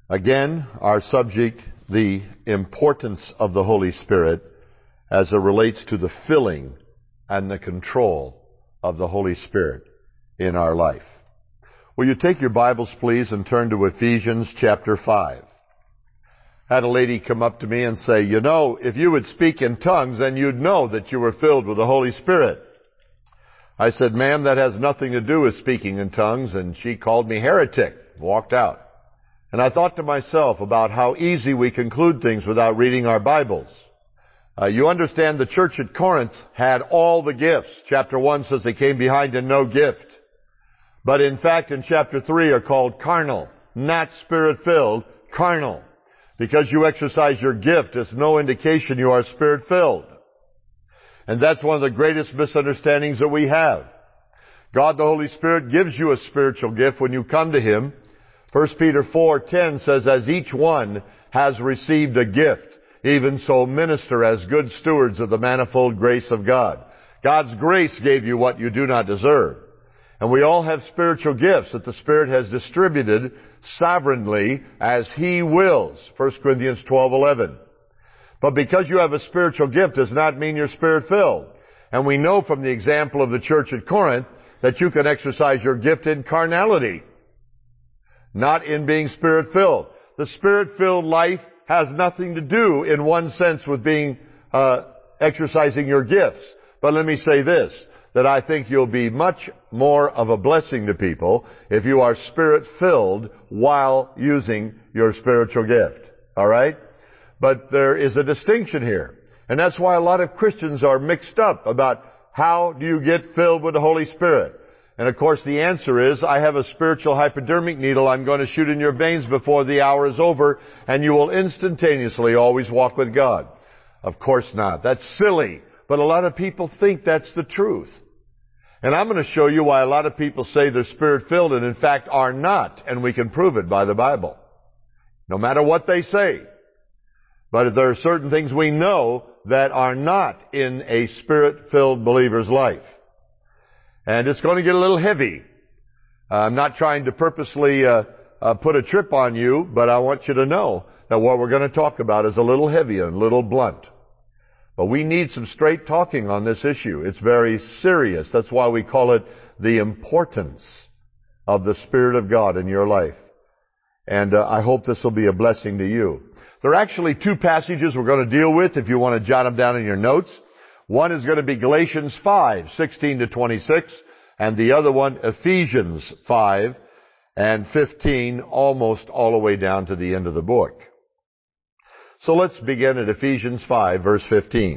Again, our subject, the importance of the Holy Spirit as it relates to the filling and the control of the Holy Spirit in our life. Will you take your Bibles, please, and turn to Ephesians chapter 5. I had a lady come up to me and say, you know, if you would speak in tongues, then you'd know that you were filled with the Holy Spirit. I said, ma'am, that has nothing to do with speaking in tongues, and she called me heretic, walked out. And I thought to myself about how easy we conclude things without reading our Bibles. You understand the church at Corinth had all the gifts. Chapter 1 says they came behind in no gift. But in fact, in chapter 3 are called carnal, not spirit-filled, carnal. Because you exercise your gift is no indication you are spirit-filled. And that's one of the greatest misunderstandings that we have. God the Holy Spirit gives you a spiritual gift when you come to Him. 1 Peter 4:10 says, as each one has received a gift, even so minister as good stewards of the manifold grace of God. God's grace gave you what you do not deserve. And we all have spiritual gifts that the Spirit has distributed sovereignly as He wills. 1 Corinthians 12:11. But because you have a spiritual gift does not mean you're Spirit-filled. And we know from the example of the church at Corinth that you can exercise your gift in carnality, not in being Spirit-filled. The Spirit-filled life has nothing to do, in one sense, with being exercising your gifts. But let me say this, that I think you'll be much more of a blessing to people if you are Spirit-filled while using your spiritual gift. All right? But there is a distinction here. And that's why a lot of Christians are mixed up about how do you get filled with the Holy Spirit. And of course the answer is, I have a spiritual hypodermic needle I'm going to shoot in your veins before the hour is over, and you will instantaneously always walk with God. Of course not. That's silly. But a lot of people think that's the truth. And I'm going to show you why a lot of people say they're Spirit-filled and in fact are not, and we can prove it by the Bible. No matter what they say. But there are certain things we know that are not in a Spirit-filled believer's life. And it's going to get a little heavy. I'm not trying to purposely put a trip on you, but I want you to know that what we're going to talk about is a little heavy and a little blunt. But we need some straight talking on this issue. It's very serious. That's why we call it the importance of the Spirit of God in your life. And I hope this will be a blessing to you. There are actually two passages we're going to deal with if you want to jot them down in your notes. One is going to be Galatians 5:16 to 26, and the other one, Ephesians 5 and 15, almost all the way down to the end of the book. So let's begin at Ephesians 5, verse 15.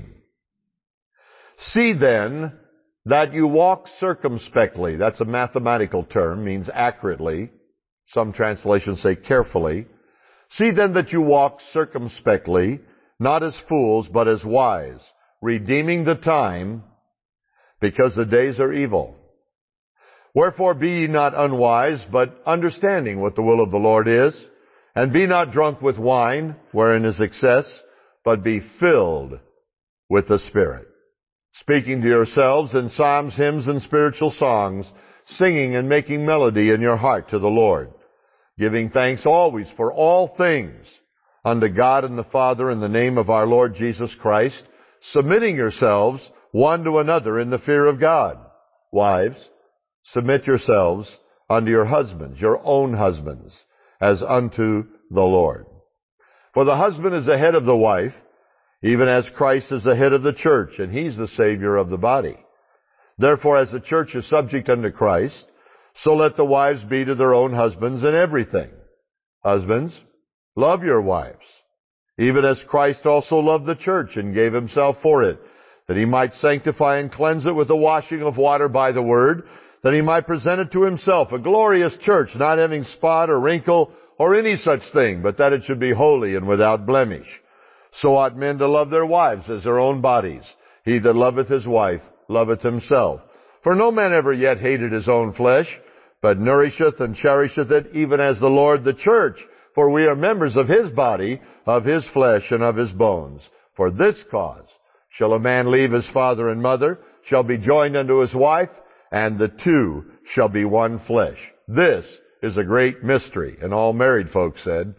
See then that you walk circumspectly. That's a mathematical term, means accurately. Some translations say carefully. See then that you walk circumspectly, not as fools, but as wise, redeeming the time, because the days are evil. Wherefore be ye not unwise, but understanding what the will of the Lord is, and be not drunk with wine, wherein is excess, but be filled with the Spirit, speaking to yourselves in psalms, hymns, and spiritual songs, singing and making melody in your heart to the Lord, giving thanks always for all things unto God and the Father in the name of our Lord Jesus Christ, submitting yourselves one to another in the fear of God. Wives, submit yourselves unto your husbands, your own husbands, as unto the Lord. For the husband is the head of the wife, even as Christ is the head of the church, and He's the Savior of the body. Therefore, as the church is subject unto Christ, so let the wives be to their own husbands in everything. Husbands, love your wives, even as Christ also loved the church and gave Himself for it, that He might sanctify and cleanse it with the washing of water by the word, that He might present it to Himself, a glorious church, not having spot or wrinkle or any such thing, but that it should be holy and without blemish. So ought men to love their wives as their own bodies. He that loveth his wife loveth himself. For no man ever yet hated his own flesh, but nourisheth and cherisheth it, even as the Lord the church. For we are members of His body, of His flesh, and of His bones. For this cause shall a man leave his father and mother, shall be joined unto his wife, and the two shall be one flesh. This is a great mystery. And all married folks said,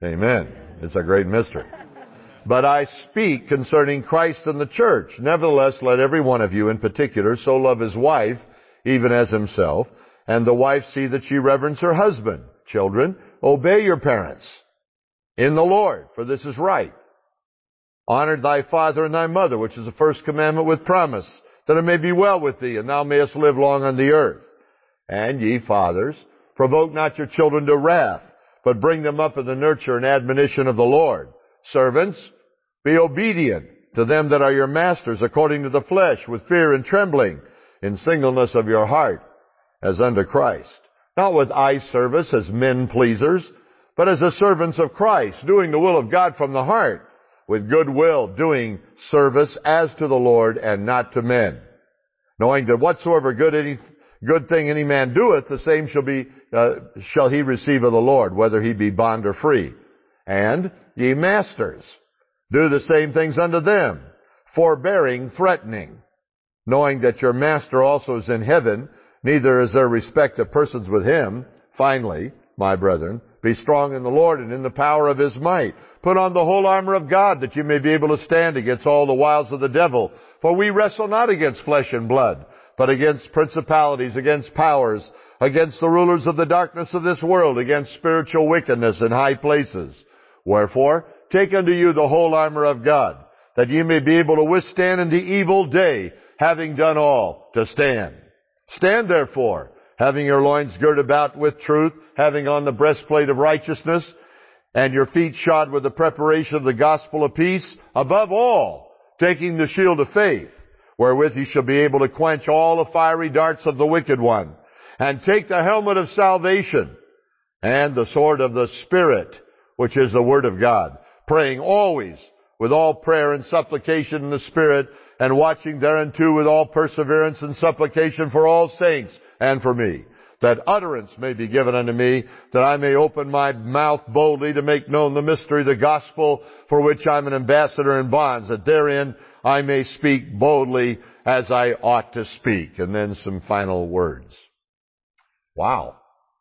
Amen. It's a great mystery. But I speak concerning Christ and the church. Nevertheless, let every one of you in particular so love his wife, even as himself, and the wife see that she reverence her husband. Children, obey your parents in the Lord, for this is right. Honor thy father and thy mother, which is the first commandment with promise, that it may be well with thee, and thou mayest live long on the earth. And ye fathers, provoke not your children to wrath, but bring them up in the nurture and admonition of the Lord. Servants, be obedient to them that are your masters according to the flesh, with fear and trembling, in singleness of your heart, as unto Christ. Not with eye service as men pleasers, but as the servants of Christ, doing the will of God from the heart, with good will, doing service as to the Lord and not to men. Knowing that whatsoever good thing any man doeth, the same shall he receive of the Lord, whether he be bond or free. And ye masters, do the same things unto them, forbearing, threatening, knowing that your master also is in heaven, neither is there respect of persons with him. Finally, my brethren, be strong in the Lord and in the power of his might. Put on the whole armor of God, that you may be able to stand against all the wiles of the devil. For we wrestle not against flesh and blood, but against principalities, against powers, against the rulers of the darkness of this world, against spiritual wickedness in high places. Wherefore, take unto you the whole armor of God, that ye may be able to withstand in the evil day, having done all to stand. Stand therefore, having your loins girt about with truth, having on the breastplate of righteousness, and your feet shod with the preparation of the gospel of peace. Above all, taking the shield of faith, wherewith ye shall be able to quench all the fiery darts of the wicked one. And take the helmet of salvation, and the sword of the Spirit, which is the word of God, praying always with all prayer and supplication in the Spirit, and watching thereunto with all perseverance and supplication for all saints and for me, that utterance may be given unto me, that I may open my mouth boldly to make known the mystery of the gospel, for which I'm an ambassador in bonds, that therein I may speak boldly as I ought to speak. And then some final words. Wow.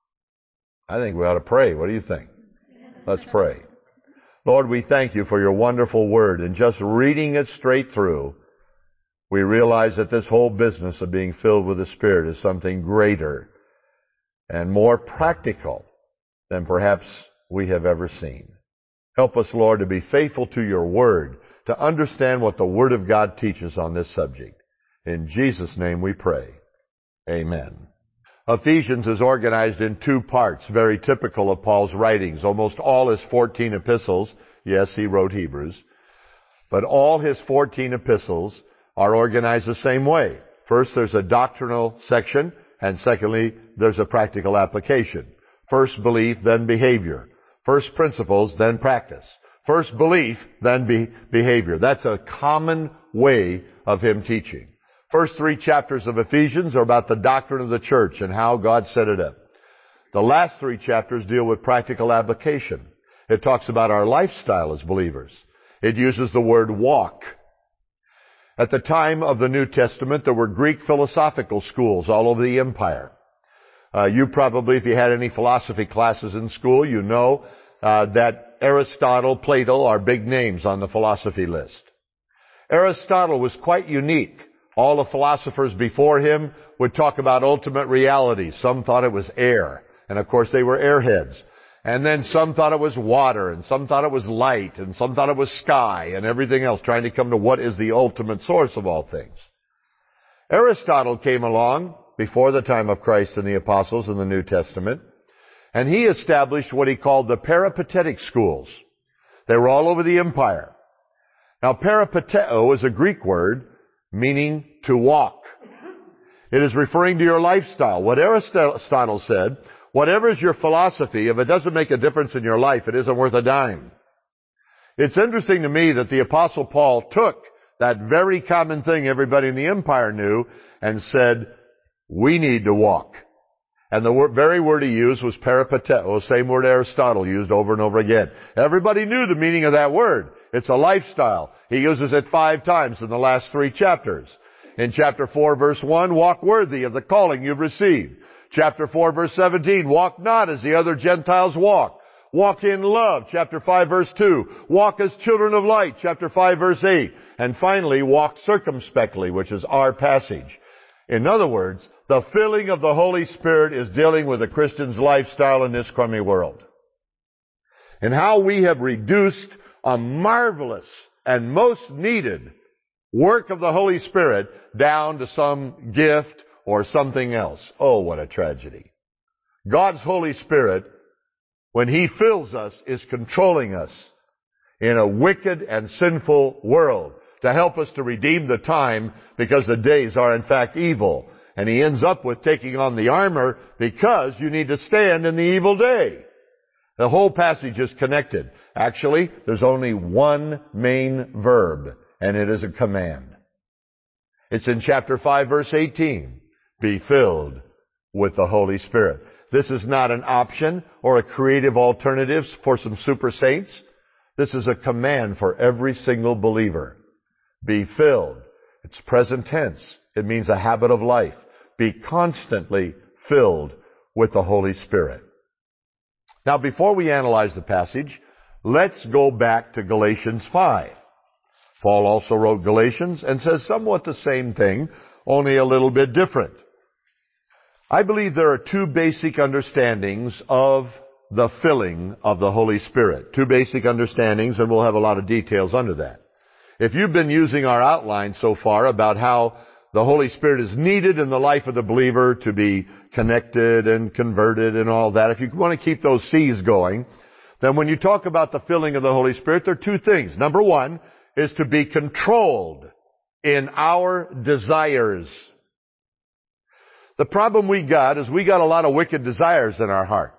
I think we ought to pray. What do you think? Let's pray. Lord, we thank you for your wonderful word. And just reading it straight through, we realize that this whole business of being filled with the Spirit is something greater and more practical than perhaps we have ever seen. Help us, Lord, to be faithful to your word, to understand what the Word of God teaches on this subject. In Jesus' name we pray. Amen. Ephesians is organized in two parts, very typical of Paul's writings. Almost all his 14 epistles, yes, he wrote Hebrews, but all his 14 epistles are organized the same way. First, there's a doctrinal section, and secondly, there's a practical application. First belief, then behavior. First principles, then practice. First belief, then behavior. That's a common way of him teaching. First 3 chapters of Ephesians are about the doctrine of the church and how God set it up. The last 3 chapters deal with practical application. It talks about our lifestyle as believers. It uses the word walk. At the time of the New Testament, there were Greek philosophical schools all over the empire. You probably, if you had any philosophy classes in school, you know that Aristotle, Plato are big names on the philosophy list. Aristotle was quite unique. All the philosophers before him would talk about ultimate reality. Some thought it was air, and of course they were airheads. And then some thought it was water, and some thought it was light, and some thought it was sky, and everything else, trying to come to what is the ultimate source of all things. Aristotle came along before the time of Christ and the apostles in the New Testament, and he established what he called the peripatetic schools. They were all over the empire. Now, peripateo is a Greek word meaning to walk. It is referring to your lifestyle. What Aristotle said, whatever is your philosophy, if it doesn't make a difference in your life, it isn't worth a dime. It's interesting to me that the Apostle Paul took that very common thing everybody in the empire knew and said, we need to walk. And the very word he used was peripateo, same word Aristotle used over and over again. Everybody knew the meaning of that word. It's a lifestyle. He uses it 5 times in the last 3 chapters. In chapter 4, verse 1, walk worthy of the calling you've received. Chapter 4, verse 17, walk not as the other Gentiles walk. Walk in love, chapter 5, verse 2. Walk as children of light, chapter 5, verse 8. And finally, walk circumspectly, which is our passage. In other words, the filling of the Holy Spirit is dealing with a Christian's lifestyle in this crummy world. And how we have reduced a marvelous and most needed work of the Holy Spirit down to some gift or something else. Oh, what a tragedy. God's Holy Spirit, when He fills us, is controlling us in a wicked and sinful world to help us to redeem the time, because the days are in fact evil. And He ends up with taking on the armor because you need to stand in the evil day. The whole passage is connected. Actually, there's only one main verb, and it is a command. It's in chapter 5, verse 18. Be filled with the Holy Spirit. This is not an option or a creative alternative for some super saints. This is a command for every single believer. Be filled. It's present tense. It means a habit of life. Be constantly filled with the Holy Spirit. Now, before we analyze the passage, let's go back to Galatians 5. Paul also wrote Galatians and says somewhat the same thing, only a little bit different. I believe there are two basic understandings of the filling of the Holy Spirit. Two basic understandings, and we'll have a lot of details under that. If you've been using our outline so far about how the Holy Spirit is needed in the life of the believer to be connected and converted and all that, if you want to keep those C's going, then when you talk about the filling of the Holy Spirit, there are two things. Number one is to be controlled in our desires. The problem we got is we got a lot of wicked desires in our heart.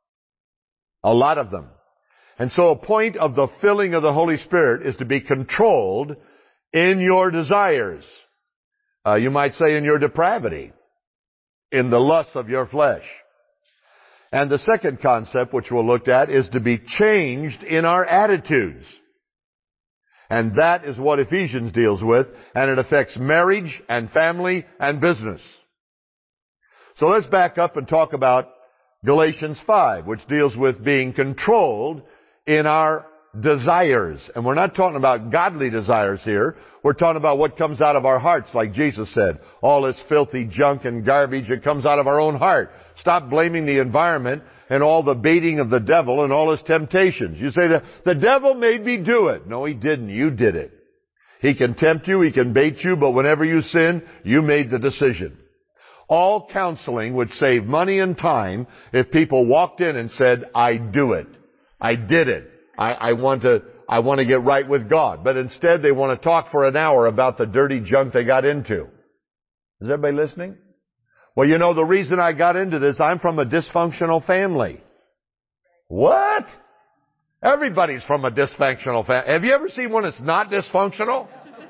A lot of them. And so a point of the filling of the Holy Spirit is to be controlled in your desires. You might say in your depravity, in the lusts of your flesh. And the second concept, which we'll look at, is to be changed in our attitudes. And that is what Ephesians deals with, and it affects marriage and family and business. So let's back up and talk about Galatians 5, which deals with being controlled in our desires. And we're not talking about godly desires here. We're talking about what comes out of our hearts, like Jesus said. All this filthy junk and garbage that comes out of our own heart. Stop blaming the environment and all the baiting of the devil and all his temptations. You say, the devil made me do it. No, he didn't. You did it. He can tempt you, he can bait you, but whenever you sin, you made the decision. All counseling would save money and time if people walked in and said, I do it. I did it. I want to get right with God. But instead they want to talk for an hour about the dirty junk they got into. Is everybody listening? Well, you know, the reason I got into this, I'm from a dysfunctional family. What? Everybody's from a dysfunctional family. Have you ever seen one that's not dysfunctional?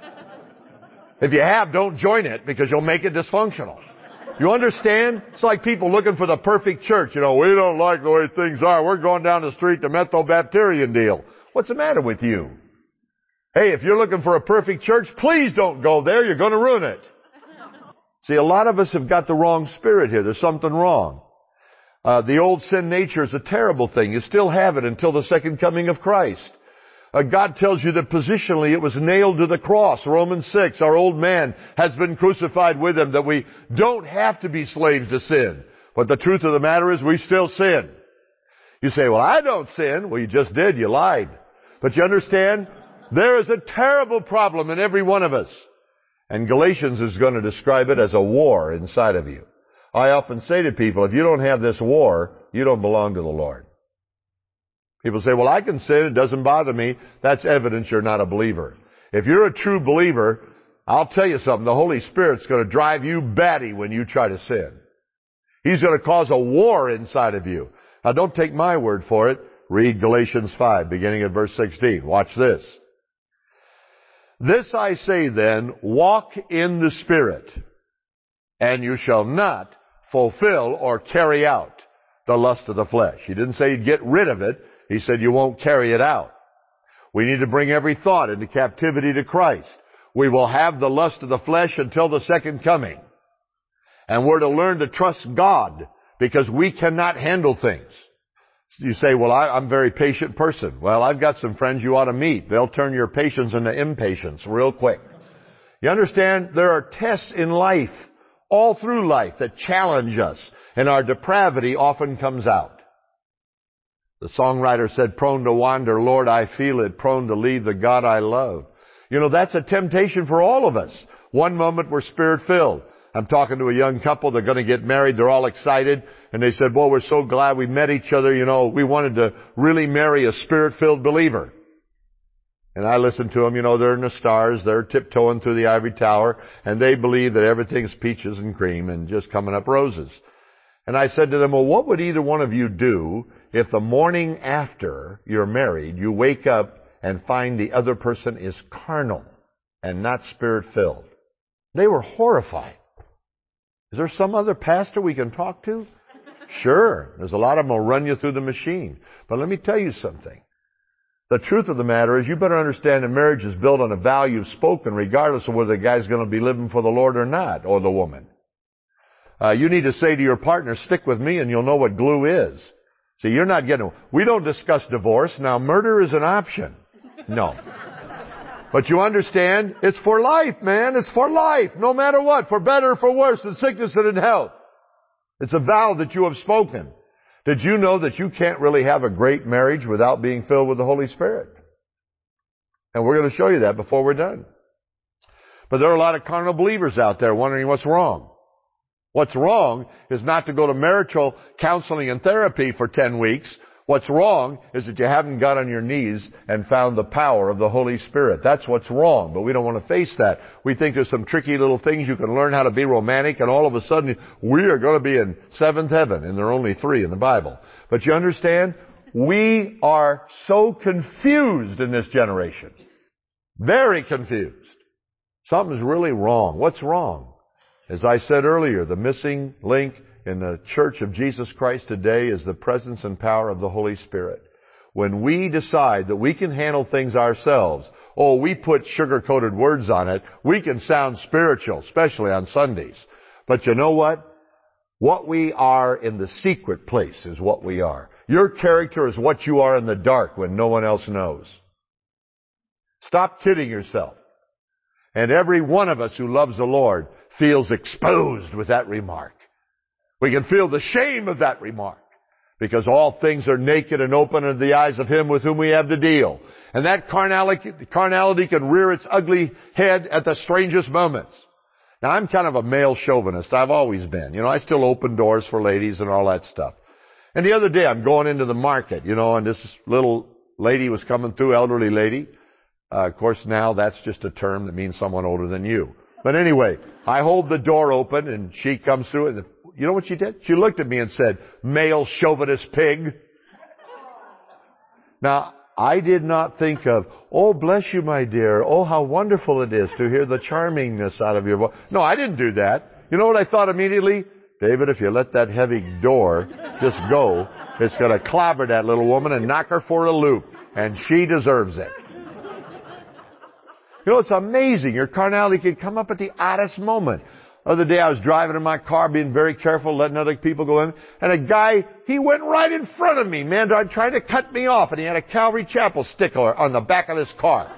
If you have, don't join it because you'll make it dysfunctional. You understand? It's like people looking for the perfect church. You know, we don't like the way things are. We're going down the street to Methobaptirian deal. What's the matter with you? Hey, if you're looking for a perfect church, please don't go there. You're going to ruin it. See, a lot of us have got the wrong spirit here. There's something wrong. The old sin nature is a terrible thing. You still have it until the second coming of Christ. God tells you that positionally it was nailed to the cross. Romans 6, our old man has been crucified with Him, that we don't have to be slaves to sin. But the truth of the matter is we still sin. You say, well, I don't sin. Well, you just did. You lied. But you understand? There is a terrible problem in every one of us. And Galatians is going to describe it as a war inside of you. I often say to people, if you don't have this war, you don't belong to the Lord. People say, well, I can sin. It doesn't bother me. That's evidence you're not a believer. If you're a true believer, I'll tell you something. The Holy Spirit's going to drive you batty when you try to sin. He's going to cause a war inside of you. Now, don't take my word for it. Read Galatians 5, beginning at verse 16. Watch this. This I say then, walk in the Spirit, and you shall not fulfill or carry out the lust of the flesh. He didn't say you'd get rid of it. He said you won't carry it out. We need to bring every thought into captivity to Christ. We will have the lust of the flesh until the second coming. And we're to learn to trust God because we cannot handle things. You say, well, I'm a very patient person. Well, I've got some friends you ought to meet. They'll turn your patience into impatience real quick. You understand? There are tests in life, all through life, that challenge us, and our depravity often comes out. The songwriter said, prone to wander, Lord, I feel it, prone to leave the God I love. You know, that's a temptation for all of us. One moment we're Spirit-filled. I'm talking to a young couple, they're going to get married, they're all excited, and they said, well, we're so glad we met each other, you know, we wanted to really marry a Spirit-filled believer. And I listened to them, you know, they're in the stars, they're tiptoeing through the ivory tower, and they believe that everything's peaches and cream and just coming up roses. And I said to them, well, what would either one of you do if the morning after you're married, you wake up and find the other person is carnal and not Spirit-filled? They were horrified. Is there some other pastor we can talk to? Sure. There's a lot of them will run you through the machine. But let me tell you something. The truth of the matter is you better understand that marriage is built on a value spoken regardless of whether the guy's going to be living for the Lord or not, or the woman. You need to say to your partner, stick with me and you'll know what glue is. See, you're not getting... We don't discuss divorce. Now, murder is an option. No. But you understand, it's for life, man. It's for life, no matter what, for better or for worse, in sickness and in health. It's a vow that you have spoken. Did you know that you can't really have a great marriage without being filled with the Holy Spirit? And we're going to show you that before we're done. But there are a lot of carnal believers out there wondering what's wrong. What's wrong is not to go to marital counseling and therapy for 10 weeks. What's wrong is that you haven't got on your knees and found the power of the Holy Spirit. That's what's wrong, but we don't want to face that. We think there's some tricky little things you can learn how to be romantic, and all of a sudden we are going to be in seventh heaven, and there are only 3 in the Bible. But you understand, we are so confused in this generation. Very confused. Something's really wrong. What's wrong? As I said earlier, the missing link in the Church of Jesus Christ today is the presence and power of the Holy Spirit. When we decide that we can handle things ourselves, we put sugar-coated words on it, we can sound spiritual, especially on Sundays. But you know what? What we are in the secret place is what we are. Your character is what you are in the dark when no one else knows. Stop kidding yourself. And every one of us who loves the Lord feels exposed with that remark. We can feel the shame of that remark because all things are naked and open in the eyes of Him with whom we have to deal. And that carnality can rear its ugly head at the strangest moments. Now, I'm kind of a male chauvinist. I've always been. You know, I still open doors for ladies and all that stuff. And the other day, I'm going into the market, you know, and this little lady was coming through, elderly lady. Of course, now that's just a term that means someone older than you. But anyway, I hold the door open and she comes through and you know what she did? She looked at me and said, male chauvinist pig. Now, I did not think of, oh, bless you, my dear. Oh, how wonderful it is to hear the charmingness out of your voice. No, I didn't do that. You know what I thought immediately? David, if you let that heavy door just go, it's going to clobber that little woman and knock her for a loop. And she deserves it. You know, it's amazing. Your carnality can come up at the oddest moment. The other day I was driving in my car, being very careful, letting other people go in. And a guy, he went right in front of me, man, trying to cut me off. And he had a Calvary Chapel sticker on the back of his car.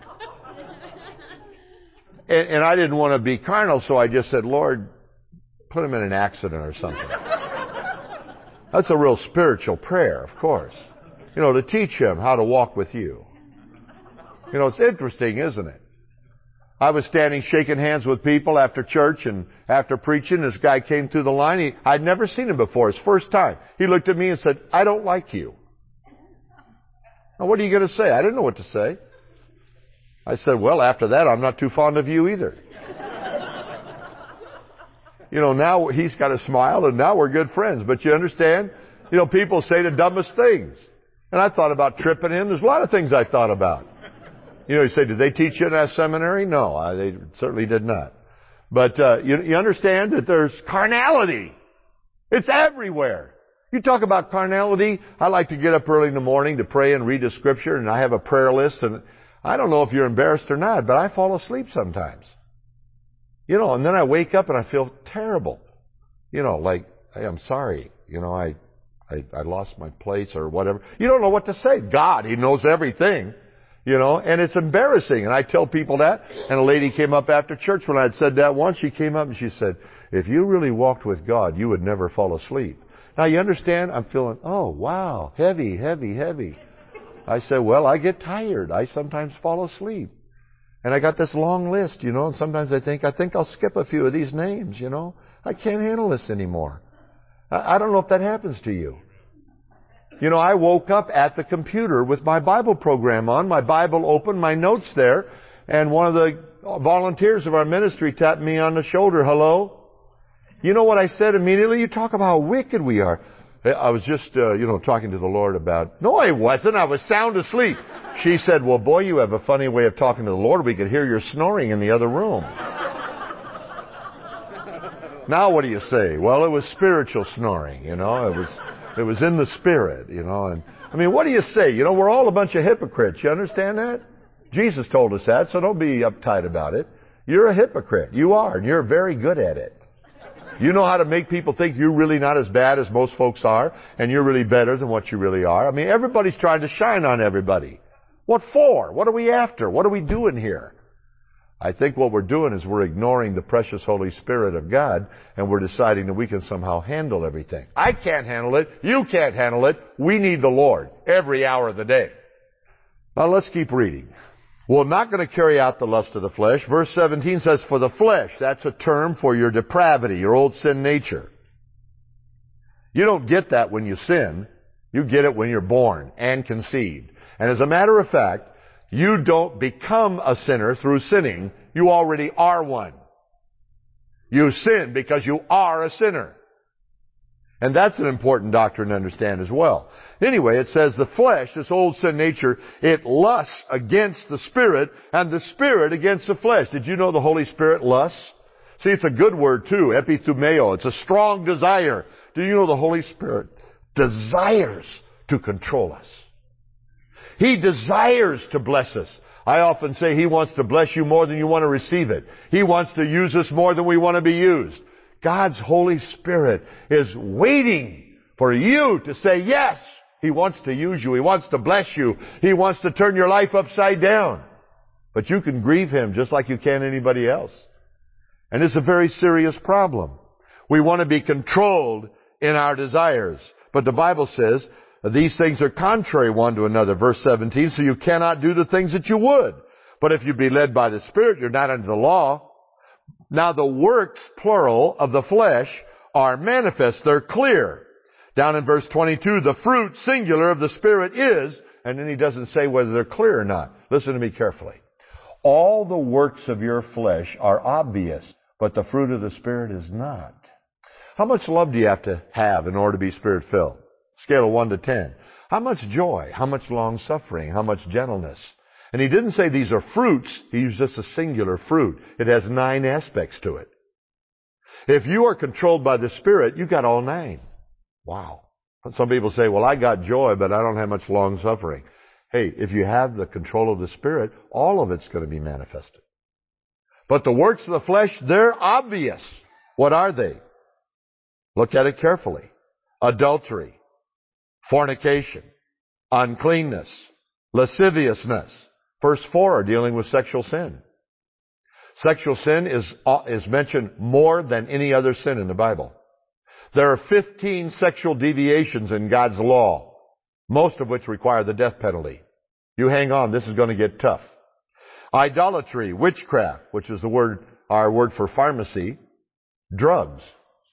And I didn't want to be carnal, so I just said, Lord, put him in an accident or something. That's a real spiritual prayer, of course. You know, to teach him how to walk with you. You know, it's interesting, isn't it? I was standing shaking hands with people after church and after preaching. This guy came through the line. I'd never seen him before. His first time. He looked at me and said, I don't like you. Now, what are you going to say? I didn't know what to say. I said, well, after that, I'm not too fond of you either. You know, now he's got a smile and now we're good friends. But you understand? You know, people say the dumbest things. And I thought about tripping him. There's a lot of things I thought about. You know, you say, did they teach you in that seminary? No, they certainly did not. But you understand that there's carnality. It's everywhere. You talk about carnality. I like to get up early in the morning to pray and read the Scripture, and I have a prayer list. And I don't know if you're embarrassed or not, but I fall asleep sometimes. You know, and then I wake up and I feel terrible. You know, like, hey, I'm sorry. You know, I I lost my place or whatever. You don't know what to say. God, He knows everything. And it's embarrassing. And I tell people that. And a lady came up after church when I had said that once. She came up and she said, if you really walked with God, you would never fall asleep. Now, you understand? I'm feeling, oh, wow, heavy, heavy, heavy. I said, well, I get tired. I sometimes fall asleep. And I got this long list, and sometimes I think I'll skip a few of these names, I can't handle this anymore. I don't know if that happens to you. I woke up at the computer with my Bible program on, my Bible open, my notes there, and one of the volunteers of our ministry tapped me on the shoulder. Hello? You know what I said immediately? You talk about how wicked we are. I was just, talking to the Lord about... No, I wasn't. I was sound asleep. She said, well, boy, you have a funny way of talking to the Lord. We could hear your snoring in the other room. Now what do you say? Well, it was spiritual snoring, It was in the spirit, And I mean, what do you say? We're all a bunch of hypocrites. You understand that? Jesus told us that, so don't be uptight about it. You're a hypocrite. You are, and you're very good at it. You know how to make people think you're really not as bad as most folks are, and you're really better than what you really are. I mean, everybody's trying to shine on everybody. What for? What are we after? What are we doing here? I think what we're doing is we're ignoring the precious Holy Spirit of God, and we're deciding that we can somehow handle everything. I can't handle it. You can't handle it. We need the Lord every hour of the day. Now let's keep reading. We're not going to carry out the lust of the flesh. Verse 17 says, for the flesh, that's a term for your depravity, your old sin nature. You don't get that when you sin. You get it when you're born and conceived. And as a matter of fact, you don't become a sinner through sinning. You already are one. You sin because you are a sinner. And that's an important doctrine to understand as well. Anyway, it says the flesh, this old sin nature, it lusts against the Spirit, and the Spirit against the flesh. Did you know the Holy Spirit lusts? See, it's a good word too, epithumeo. It's a strong desire. Do you know the Holy Spirit desires to control us? He desires to bless us. I often say He wants to bless you more than you want to receive it. He wants to use us more than we want to be used. God's Holy Spirit is waiting for you to say yes. He wants to use you. He wants to bless you. He wants to turn your life upside down. But you can grieve Him just like you can anybody else. And it's a very serious problem. We want to be controlled in our desires. But the Bible says these things are contrary one to another. Verse 17, so you cannot do the things that you would. But if you be led by the Spirit, you're not under the law. Now the works, plural, of the flesh are manifest. They're clear. Down in verse 22, the fruit, singular, of the Spirit is, and then he doesn't say whether they're clear or not. Listen to me carefully. All the works of your flesh are obvious, but the fruit of the Spirit is not. How much love do you have to have in order to be Spirit-filled? Scale of 1 to 10. How much joy? How much long-suffering? How much gentleness? And he didn't say these are fruits. He used just a singular fruit. It has 9 aspects to it. If you are controlled by the Spirit, you got all 9. Wow. Some people say, well, I got joy, but I don't have much long-suffering. Hey, if you have the control of the Spirit, all of it's going to be manifested. But the works of the flesh, they're obvious. What are they? Look at it carefully. Adultery, fornication, uncleanness, lasciviousness. First 4 are dealing with sexual sin. Sexual sin is mentioned more than any other sin in the Bible. There are 15 sexual deviations in God's law, most of which require the death penalty. You hang on, this is going to get tough. Idolatry, witchcraft, which is our word for pharmacy, drugs.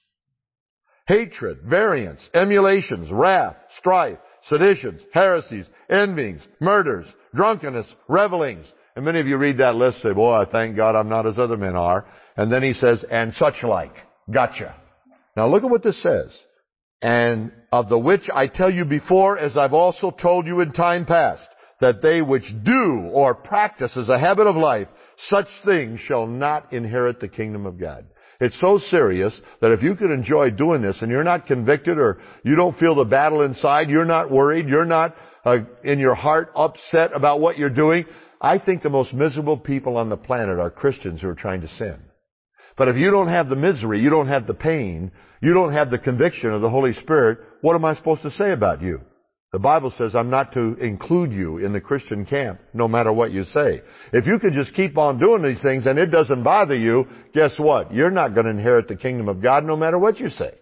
Hatred, variance, emulations, wrath, strife, seditions, heresies, envyings, murders, drunkenness, revelings. And many of you read that list and say, boy, I thank God I'm not as other men are. And then he says, and such like. Gotcha. Now look at what this says. And of the which I tell you before, as I've also told you in time past, that they which do or practice as a habit of life, such things shall not inherit the kingdom of God. It's so serious that if you can enjoy doing this and you're not convicted or you don't feel the battle inside, you're not worried, you're not in your heart upset about what you're doing, I think the most miserable people on the planet are Christians who are trying to sin. But if you don't have the misery, you don't have the pain, you don't have the conviction of the Holy Spirit, what am I supposed to say about you? The Bible says I'm not to include you in the Christian camp, no matter what you say. If you can just keep on doing these things and it doesn't bother you, guess what? You're not going to inherit the kingdom of God no matter what you say.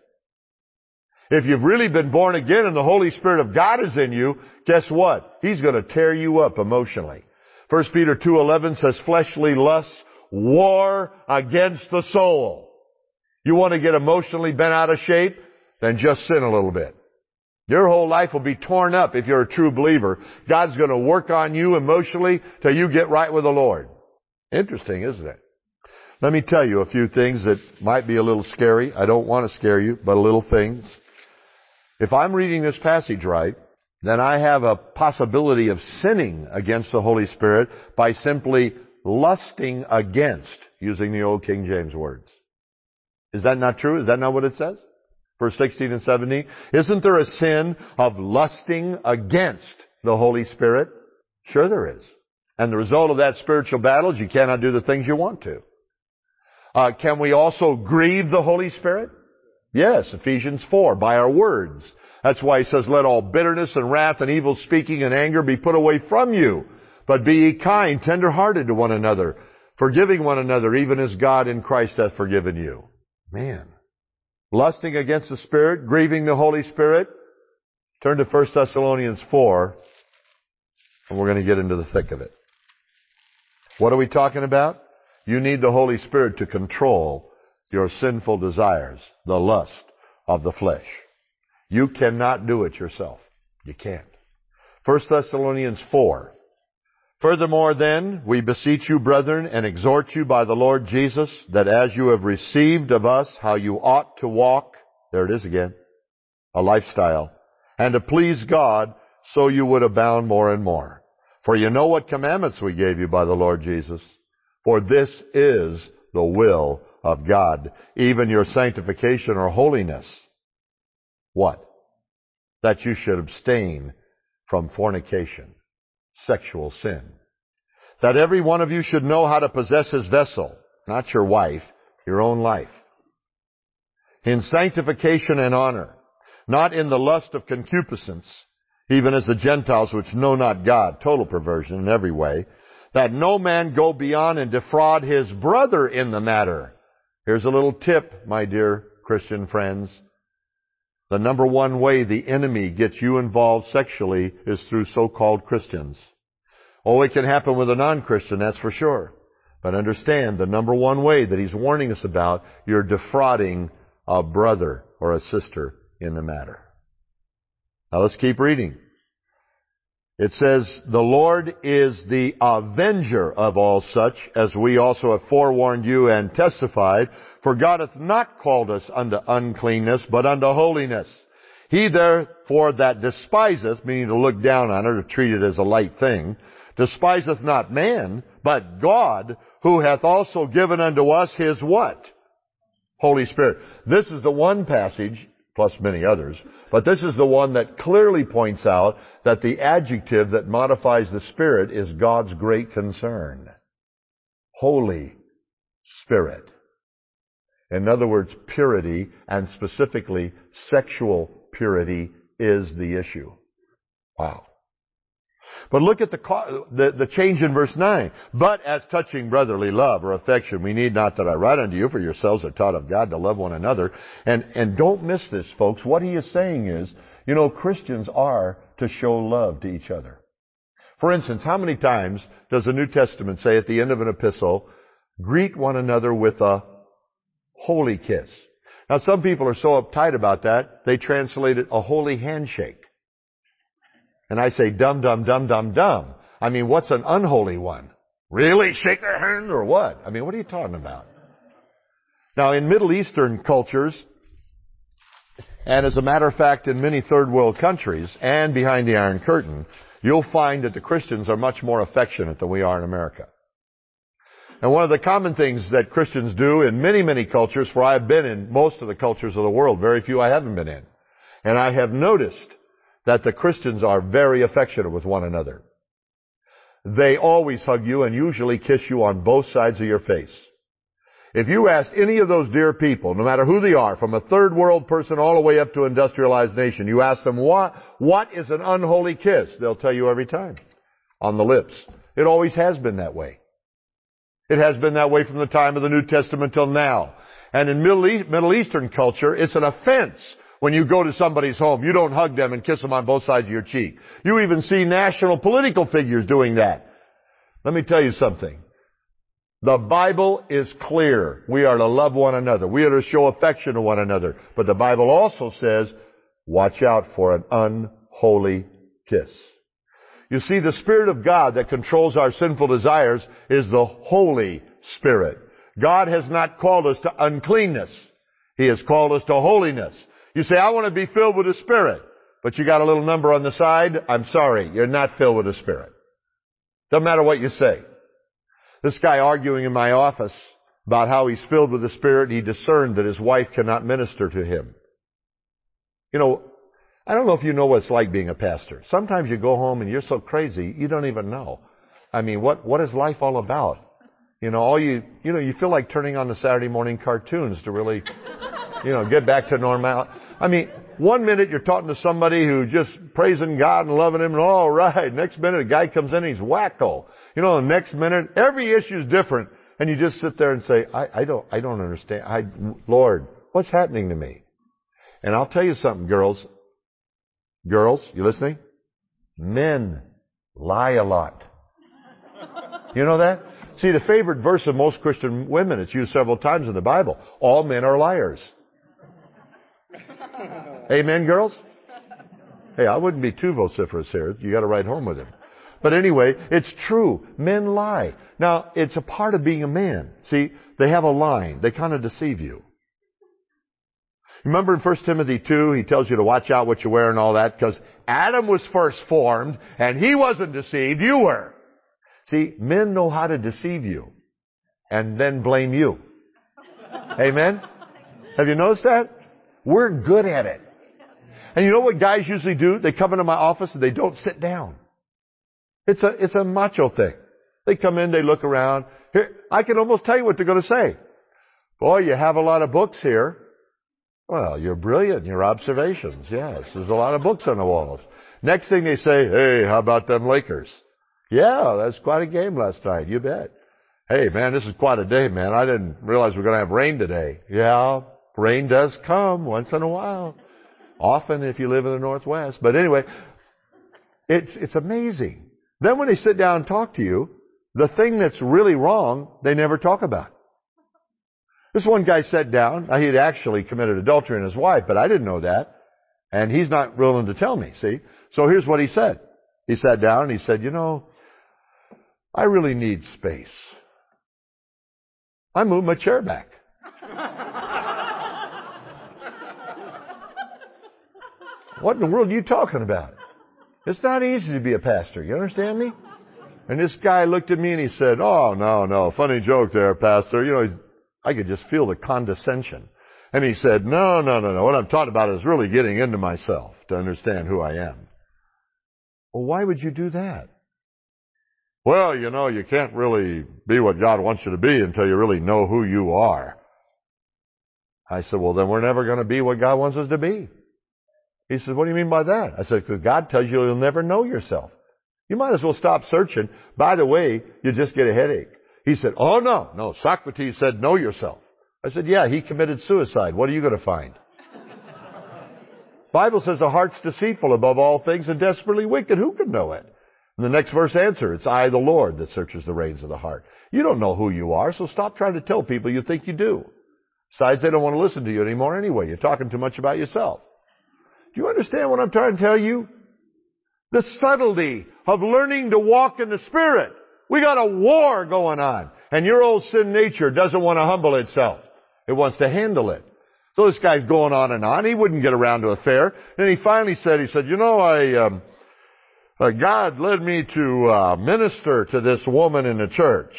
If you've really been born again and the Holy Spirit of God is in you, guess what? He's going to tear you up emotionally. 1 Peter 2:11 says, fleshly lusts war against the soul. You want to get emotionally bent out of shape? Then just sin a little bit. Your whole life will be torn up if you're a true believer. God's going to work on you emotionally till you get right with the Lord. Interesting, isn't it? Let me tell you a few things that might be a little scary. I don't want to scare you, but little things. If I'm reading this passage right, then I have a possibility of sinning against the Holy Spirit by simply lusting against, using the old King James words. Is that not true? Is that not what it says? Verse 16 and 17. Isn't there a sin of lusting against the Holy Spirit? Sure there is. And the result of that spiritual battle is you cannot do the things you want to. Can we also grieve the Holy Spirit? Yes, Ephesians 4, by our words. That's why he says, let all bitterness and wrath and evil speaking and anger be put away from you. But be ye kind, tender-hearted to one another, forgiving one another, even as God in Christ hath forgiven you. Man. Lusting against the Spirit, grieving the Holy Spirit. Turn to 1 Thessalonians 4, and we're going to get into the thick of it. What are we talking about? You need the Holy Spirit to control your sinful desires, the lust of the flesh. You cannot do it yourself. You can't. 1 Thessalonians 4. Furthermore then, we beseech you, brethren, and exhort you by the Lord Jesus, that as you have received of us how you ought to walk, there it is again, a lifestyle, and to please God, so you would abound more and more. For you know what commandments we gave you by the Lord Jesus. For this is the will of God, even your sanctification or holiness. What? That you should abstain from fornication, sexual sin. That every one of you should know how to possess his vessel, not your wife, your own life, in sanctification and honor, not in the lust of concupiscence, even as the Gentiles which know not God, total perversion in every way, that no man go beyond and defraud his brother in the matter. Here's a little tip, my dear Christian friends. The number one way the enemy gets you involved sexually is through so-called Christians. Oh, it can happen with a non-Christian, that's for sure. But understand, the number one way that he's warning us about, you're defrauding a brother or a sister in the matter. Now let's keep reading. It says, the Lord is the avenger of all such, as we also have forewarned you and testified. For God hath not called us unto uncleanness, but unto holiness. He therefore that despiseth, meaning to look down on it or treat it as a light thing, despiseth not man, but God, who hath also given unto us his what? Holy Spirit. This is the one passage, plus many others, but this is the one that clearly points out that the adjective that modifies the Spirit is God's great concern. Holy Spirit. In other words, purity, and specifically sexual purity, is the issue. Wow. But look at the change in verse 9. But as touching brotherly love or affection, we need not that I write unto you, for yourselves are taught of God to love one another. And don't miss this, folks. What he is saying is, Christians are to show love to each other. For instance, how many times does the New Testament say at the end of an epistle, greet one another with a holy kiss? Now, some people are so uptight about that, they translate it a holy handshake. And I say, dumb, dumb, dumb, dumb, dumb. I mean, what's an unholy one? Really? Shake their hand or what? I mean, what are you talking about? Now, in Middle Eastern cultures, and as a matter of fact, in many third world countries and behind the Iron Curtain, you'll find that the Christians are much more affectionate than we are in America. And one of the common things that Christians do in many, many cultures, for I've been in most of the cultures of the world, very few I haven't been in, and I have noticed that the Christians are very affectionate with one another. They always hug you and usually kiss you on both sides of your face. If you ask any of those dear people, no matter who they are, from a third world person all the way up to an industrialized nation, you ask them, what is an unholy kiss? They'll tell you every time. On the lips. It always has been that way. It has been that way from the time of the New Testament till now. And in Middle Eastern culture, it's an offense when you go to somebody's home. You don't hug them and kiss them on both sides of your cheek. You even see national political figures doing that. Let me tell you something. The Bible is clear. We are to love one another. We are to show affection to one another. But the Bible also says, watch out for an unholy kiss. You see, the Spirit of God that controls our sinful desires is the Holy Spirit. God has not called us to uncleanness. He has called us to holiness. You say, I want to be filled with the Spirit. But you got a little number on the side. I'm sorry, you're not filled with the Spirit. Doesn't matter what you say. This guy arguing in my office about how he's filled with the Spirit, he discerned that his wife cannot minister to him. You know, I don't know if you know what it's like being a pastor. Sometimes you go home and you're so crazy, you don't even know. I mean, what is life all about? You know, you feel like turning on the Saturday morning cartoons to really, get back to normal. I mean, one minute you're talking to somebody who just praising God and loving Him and all right. Next minute a guy comes in and he's wacko. The next minute every issue is different, and you just sit there and say, I don't understand. Lord, what's happening to me? And I'll tell you something, girls. Girls, you listening? Men lie a lot. You know that? See, the favorite verse of most Christian women, it's used several times in the Bible. All men are liars. Amen, girls? Hey, I wouldn't be too vociferous here. You got to ride home with him. But anyway, it's true. Men lie. Now, it's a part of being a man. See, they have a line. They kind of deceive you. Remember in 1 Timothy 2, he tells you to watch out what you wear and all that, because Adam was first formed, and he wasn't deceived, you were. See, men know how to deceive you, and then blame you. Amen? Have you noticed that? We're good at it. And you know what guys usually do? They come into my office and they don't sit down. It's a macho thing. They come in, they look around. Here, I can almost tell you what they're going to say. Boy, you have a lot of books here. Well, you're brilliant in your observations. Yes, there's a lot of books on the walls. Next thing they say, hey, how about them Lakers? Yeah, that's quite a game last night. You bet. Hey, man, this is quite a day, man. I didn't realize we're going to have rain today. Yeah, rain does come once in a while. Often if you live in the Northwest. But anyway, it's amazing. Then when they sit down and talk to you, the thing that's really wrong, they never talk about. This one guy sat down. Now, he had actually committed adultery in his wife, but I didn't know that. And he's not willing to tell me, see? So here's what he said. He sat down and he said, I really need space. I moved my chair back. What in the world are you talking about? It's not easy to be a pastor. You understand me? And this guy looked at me and he said, oh, no, funny joke there, pastor. I could just feel the condescension. And he said, no. What I'm talking about is really getting into myself to understand who I am. Well, why would you do that? Well, you can't really be what God wants you to be until you really know who you are. I said, well, then we're never going to be what God wants us to be. He said, what do you mean by that? I said, because God tells you you'll never know yourself. You might as well stop searching. By the way, you just get a headache. He said, oh, no. Socrates said, know yourself. I said, yeah, he committed suicide. What are you going to find? Bible says the heart's deceitful above all things and desperately wicked. Who can know it? And the next verse answer, it's I, the Lord, that searches the reins of the heart. You don't know who you are, so stop trying to tell people you think you do. Besides, they don't want to listen to you anymore anyway. You're talking too much about yourself. Do you understand what I'm trying to tell you? The subtlety of learning to walk in the Spirit. We got a war going on. And your old sin nature doesn't want to humble itself. It wants to handle it. So this guy's going on and on. He wouldn't get around to a fair. And he finally said, God led me to minister to this woman in the church.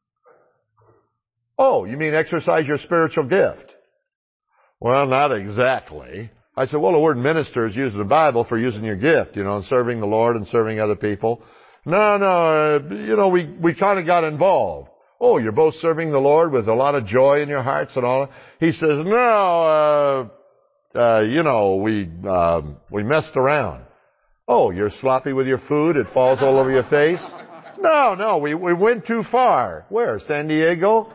Oh, you mean exercise your spiritual gift? Well, not exactly. I said, well, the word minister is used in the Bible for using your gift, serving the Lord and serving other people. No, we kind of got involved. Oh, you're both serving the Lord with a lot of joy in your hearts and all. He says, no, we messed around. Oh, you're sloppy with your food. It falls all over your face. No, we went too far. Where? San Diego?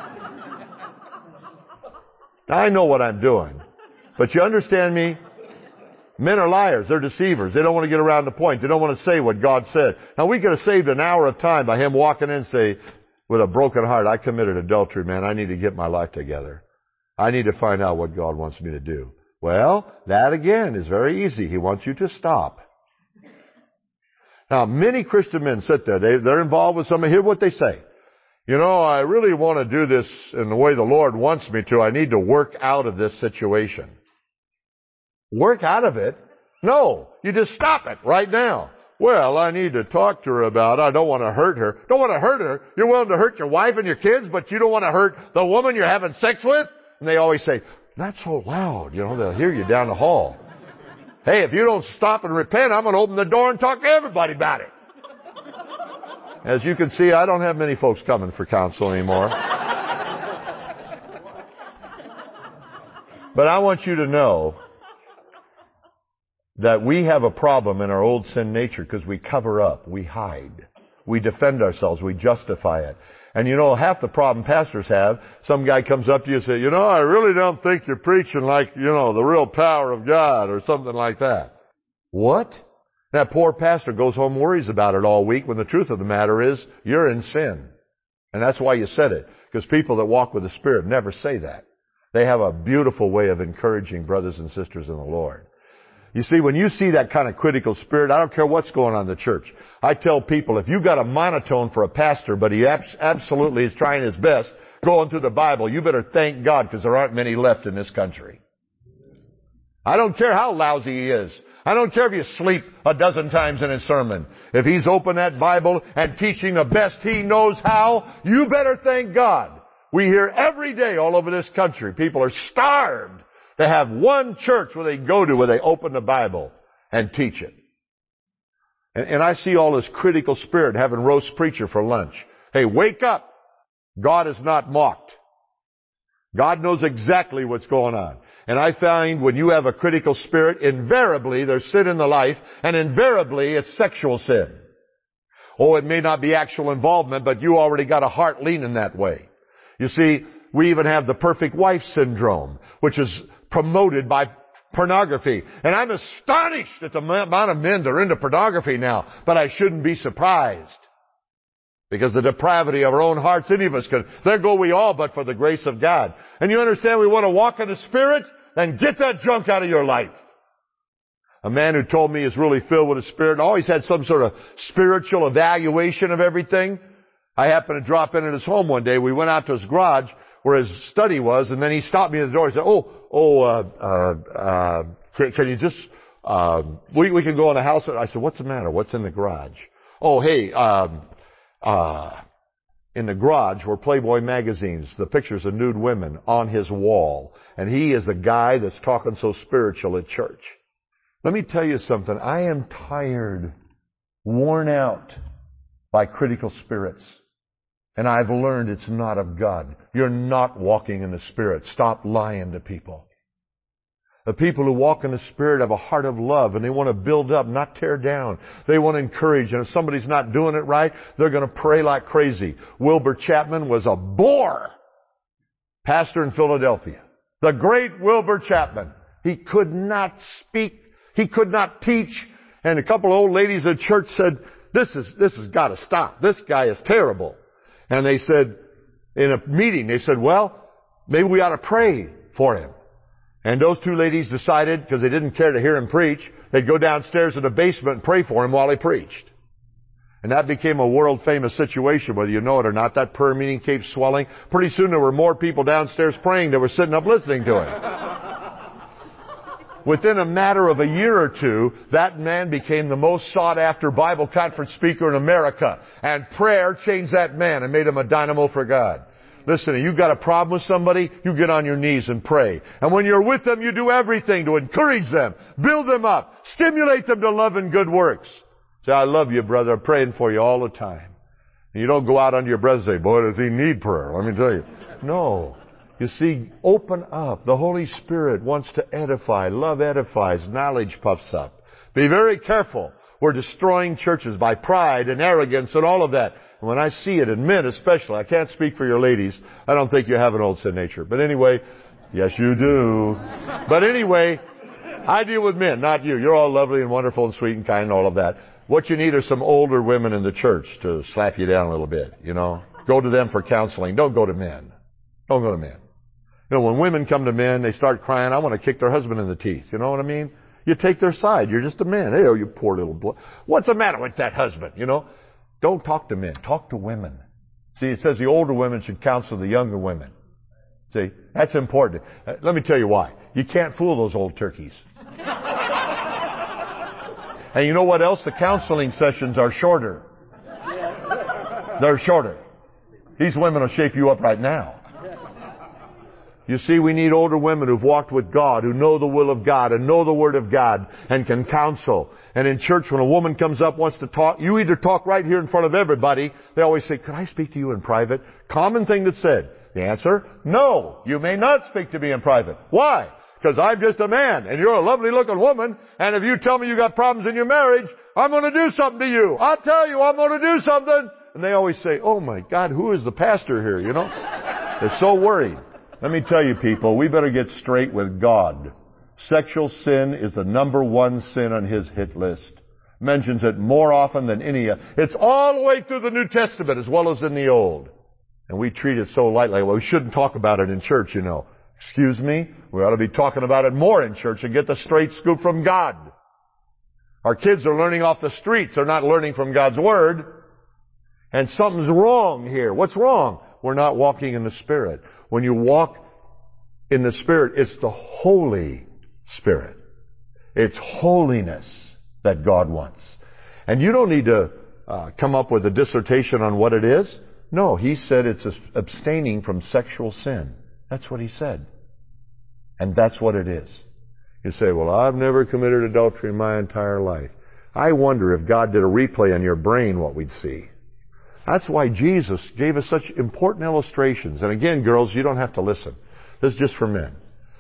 I know what I'm doing. But you understand me? Men are liars. They're deceivers. They don't want to get around the point. They don't want to say what God said. Now, we could have saved an hour of time by him walking in and say, with a broken heart, I committed adultery, man. I need to get my life together. I need to find out what God wants me to do. Well, that again is very easy. He wants you to stop. Now, many Christian men sit there. They're involved with something. Hear what they say. I really want to do this in the way the Lord wants me to. I need to work out of this situation. Work out of it? No. You just stop it right now. Well, I need to talk to her about it. I don't want to hurt her. Don't want to hurt her? You're willing to hurt your wife and your kids, but you don't want to hurt the woman you're having sex with? And they always say, not so loud. They'll hear you down the hall. Hey, if you don't stop and repent, I'm going to open the door and talk to everybody about it. As you can see, I don't have many folks coming for counsel anymore. But I want you to know that we have a problem in our old sin nature because we cover up, we hide, we defend ourselves, we justify it. And half the problem pastors have, some guy comes up to you and says, I really don't think you're preaching like, the real power of God or something like that. What? That poor pastor goes home, worries about it all week when the truth of the matter is you're in sin. And that's why you said it. Because people that walk with the Spirit never say that. They have a beautiful way of encouraging brothers and sisters in the Lord. You see, when you see that kind of critical spirit, I don't care what's going on in the church. I tell people, if you've got a monotone for a pastor, but he absolutely is trying his best going through the Bible, you better thank God because there aren't many left in this country. I don't care how lousy he is. I don't care if you sleep a dozen times in his sermon. If he's opened that Bible and teaching the best he knows how, you better thank God. We hear every day all over this country, people are starved to have one church where they go to, where they open the Bible and teach it. And I see all this critical spirit having roast preacher for lunch. Hey, wake up. God is not mocked. God knows exactly what's going on. And I find when you have a critical spirit, invariably there's sin in the life, and invariably it's sexual sin. Oh, it may not be actual involvement, but you already got a heart leaning that way. You see, we even have the perfect wife syndrome, which is promoted by pornography. And I'm astonished at the amount of men that are into pornography now, but I shouldn't be surprised. Because the depravity of our own hearts, any of us can, there go we all but for the grace of God. And you understand we want to walk in the Spirit? Then get that junk out of your life. A man who told me is really filled with the Spirit, always had some sort of spiritual evaluation of everything. I happened to drop in at his home one day. We went out to his garage where his study was, and then he stopped me at the door and said, can you just, we can go in the house. I said, what's the matter? What's in the garage? Oh, hey, in the garage were Playboy magazines, the pictures of nude women on his wall. And he is the guy that's talking so spiritual at church. Let me tell you something. I am tired, worn out by critical spirits. And I've learned it's not of God. You're not walking in the Spirit. Stop lying to people. The people who walk in the Spirit have a heart of love, and they want to build up, not tear down. They want to encourage, and if somebody's not doing it right, they're going to pray like crazy. Wilbur Chapman was a bore. Pastor in Philadelphia. The great Wilbur Chapman. He could not speak. He could not teach. And a couple of old ladies at church said, this has got to stop. This guy is terrible. And they said, in a meeting, they said, well, maybe we ought to pray for him. And those two ladies decided, because they didn't care to hear him preach, they'd go downstairs in the basement and pray for him while he preached. And that became a world-famous situation, whether you know it or not. That prayer meeting kept swelling. Pretty soon there were more people downstairs praying than were sitting up listening to him. Within a matter of a year or two, that man became the most sought-after Bible conference speaker in America. And prayer changed that man and made him a dynamo for God. Listen, you've got a problem with somebody, you get on your knees and pray. And when you're with them, you do everything to encourage them, build them up, stimulate them to love and good works. Say, I love you, brother. I'm praying for you all the time. And you don't go out under your breath and say, boy, does he need prayer. Let me tell you. No. You see, open up. The Holy Spirit wants to edify. Love edifies. Knowledge puffs up. Be very careful. We're destroying churches by pride and arrogance and all of that. And when I see it in men especially, I can't speak for your ladies. I don't think you have an old sin nature. But anyway, yes you do. But anyway, I deal with men, not you. You're all lovely and wonderful and sweet and kind and all of that. What you need are some older women in the church to slap you down a little bit, you know. Go to them for counseling. Don't go to men. Don't go to men. You know, when women come to men, they start crying, I want to kick their husband in the teeth. You know what I mean? You take their side. You're just a man. Hey, oh, you poor little boy. What's the matter with that husband? You know? Don't talk to men. Talk to women. See, it says the older women should counsel the younger women. See, that's important. Let me tell you why. You can't fool those old turkeys. And you know what else? The counseling sessions are shorter. They're shorter. These women will shape you up right now. You see, we need older women who've walked with God, who know the will of God and know the Word of God and can counsel. And in church, when a woman comes up, wants to talk, you either talk right here in front of everybody. They always say, could I speak to you in private? Common thing that's said. The answer, no, you may not speak to me in private. Why? Because I'm just a man and you're a lovely looking woman. And if you tell me you got problems in your marriage, I'm going to do something to you. I'll tell you I'm going to do something. And they always say, oh my God, who is the pastor here? You know, they're so worried. Let me tell you people, we better get straight with God. Sexual sin is the number one sin on His hit list. Mentions it more often than any. It's all the way through the New Testament as well as in the Old. And we treat it so lightly. Well, we shouldn't talk about it in church, you know. Excuse me? We ought to be talking about it more in church and get the straight scoop from God. Our kids are learning off the streets. They're not learning from God's Word. And something's wrong here. What's wrong? We're not walking in the Spirit. When you walk in the Spirit, it's the Holy Spirit. It's holiness that God wants. And you don't need to come up with a dissertation on what it is. No, He said it's abstaining from sexual sin. That's what He said. And that's what it is. You say, well, I've never committed adultery in my entire life. I wonder if God did a replay on your brain, what we'd see. That's why Jesus gave us such important illustrations. And again, girls, you don't have to listen. This is just for men.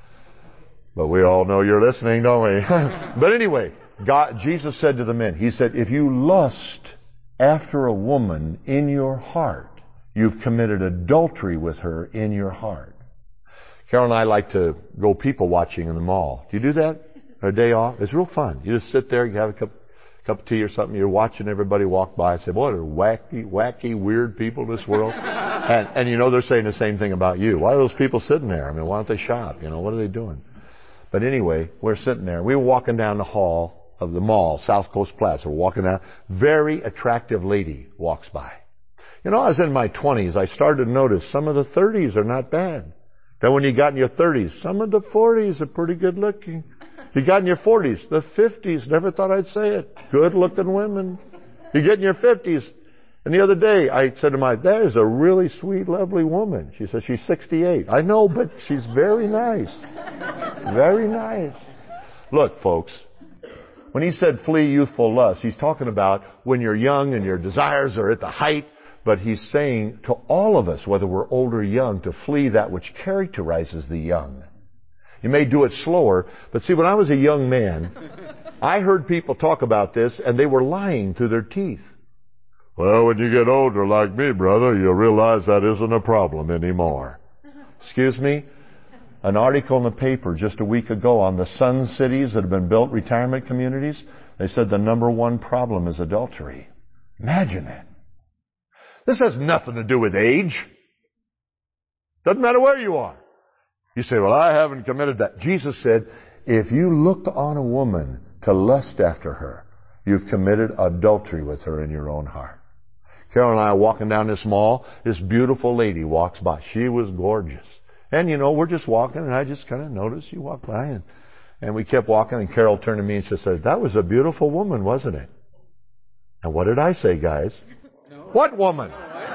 But we all know you're listening, don't we? But anyway, Jesus said to the men, He said, if you lust after a woman in your heart, you've committed adultery with her in your heart. Carol and I like to go people watching in the mall. Do you do that? A day off? It's real fun. You just sit there, you have a cup of tea or something, you're watching everybody walk by and say, boy, they're wacky, weird people in this world. And you know they're saying the same thing about you. Why are those people sitting there? I mean, why don't they shop? You know, what are they doing? But anyway, we're sitting there. We were walking down the hall of the mall, South Coast Plaza. We're walking down. Very attractive lady walks by. You know, I was in my 20s. I started to notice some of the 30s are not bad. Then when you got in your 30s, some of the 40s are pretty good looking. You got in your 40s, the 50s, never thought I'd say it. Good looking women. You get in your 50s. And the other day, I said to my, that is a really sweet, lovely woman. She said, she's 68. I know, but she's very nice. Very nice. Look, folks, when He said flee youthful lust, He's talking about when you're young and your desires are at the height. But He's saying to all of us, whether we're old or young, to flee that which characterizes the young. You may do it slower, but see, when I was a young man, I heard people talk about this, and they were lying through their teeth. Well, when you get older like me, brother, you'll realize that isn't a problem anymore. Excuse me? An article in the paper just a week ago on the Sun cities that have been built, retirement communities, they said the number one problem is adultery. Imagine it. This has nothing to do with age. Doesn't matter where you are. You say, well, I haven't committed that. Jesus said, if you look on a woman to lust after her, you've committed adultery with her in your own heart. Carol and I are walking down this mall. This beautiful lady walks by. She was gorgeous. And, you know, we're just walking, and I just kind of noticed she walked by. And we kept walking, and Carol turned to me and she said, that was a beautiful woman, wasn't it? And what did I say, guys? No. What woman?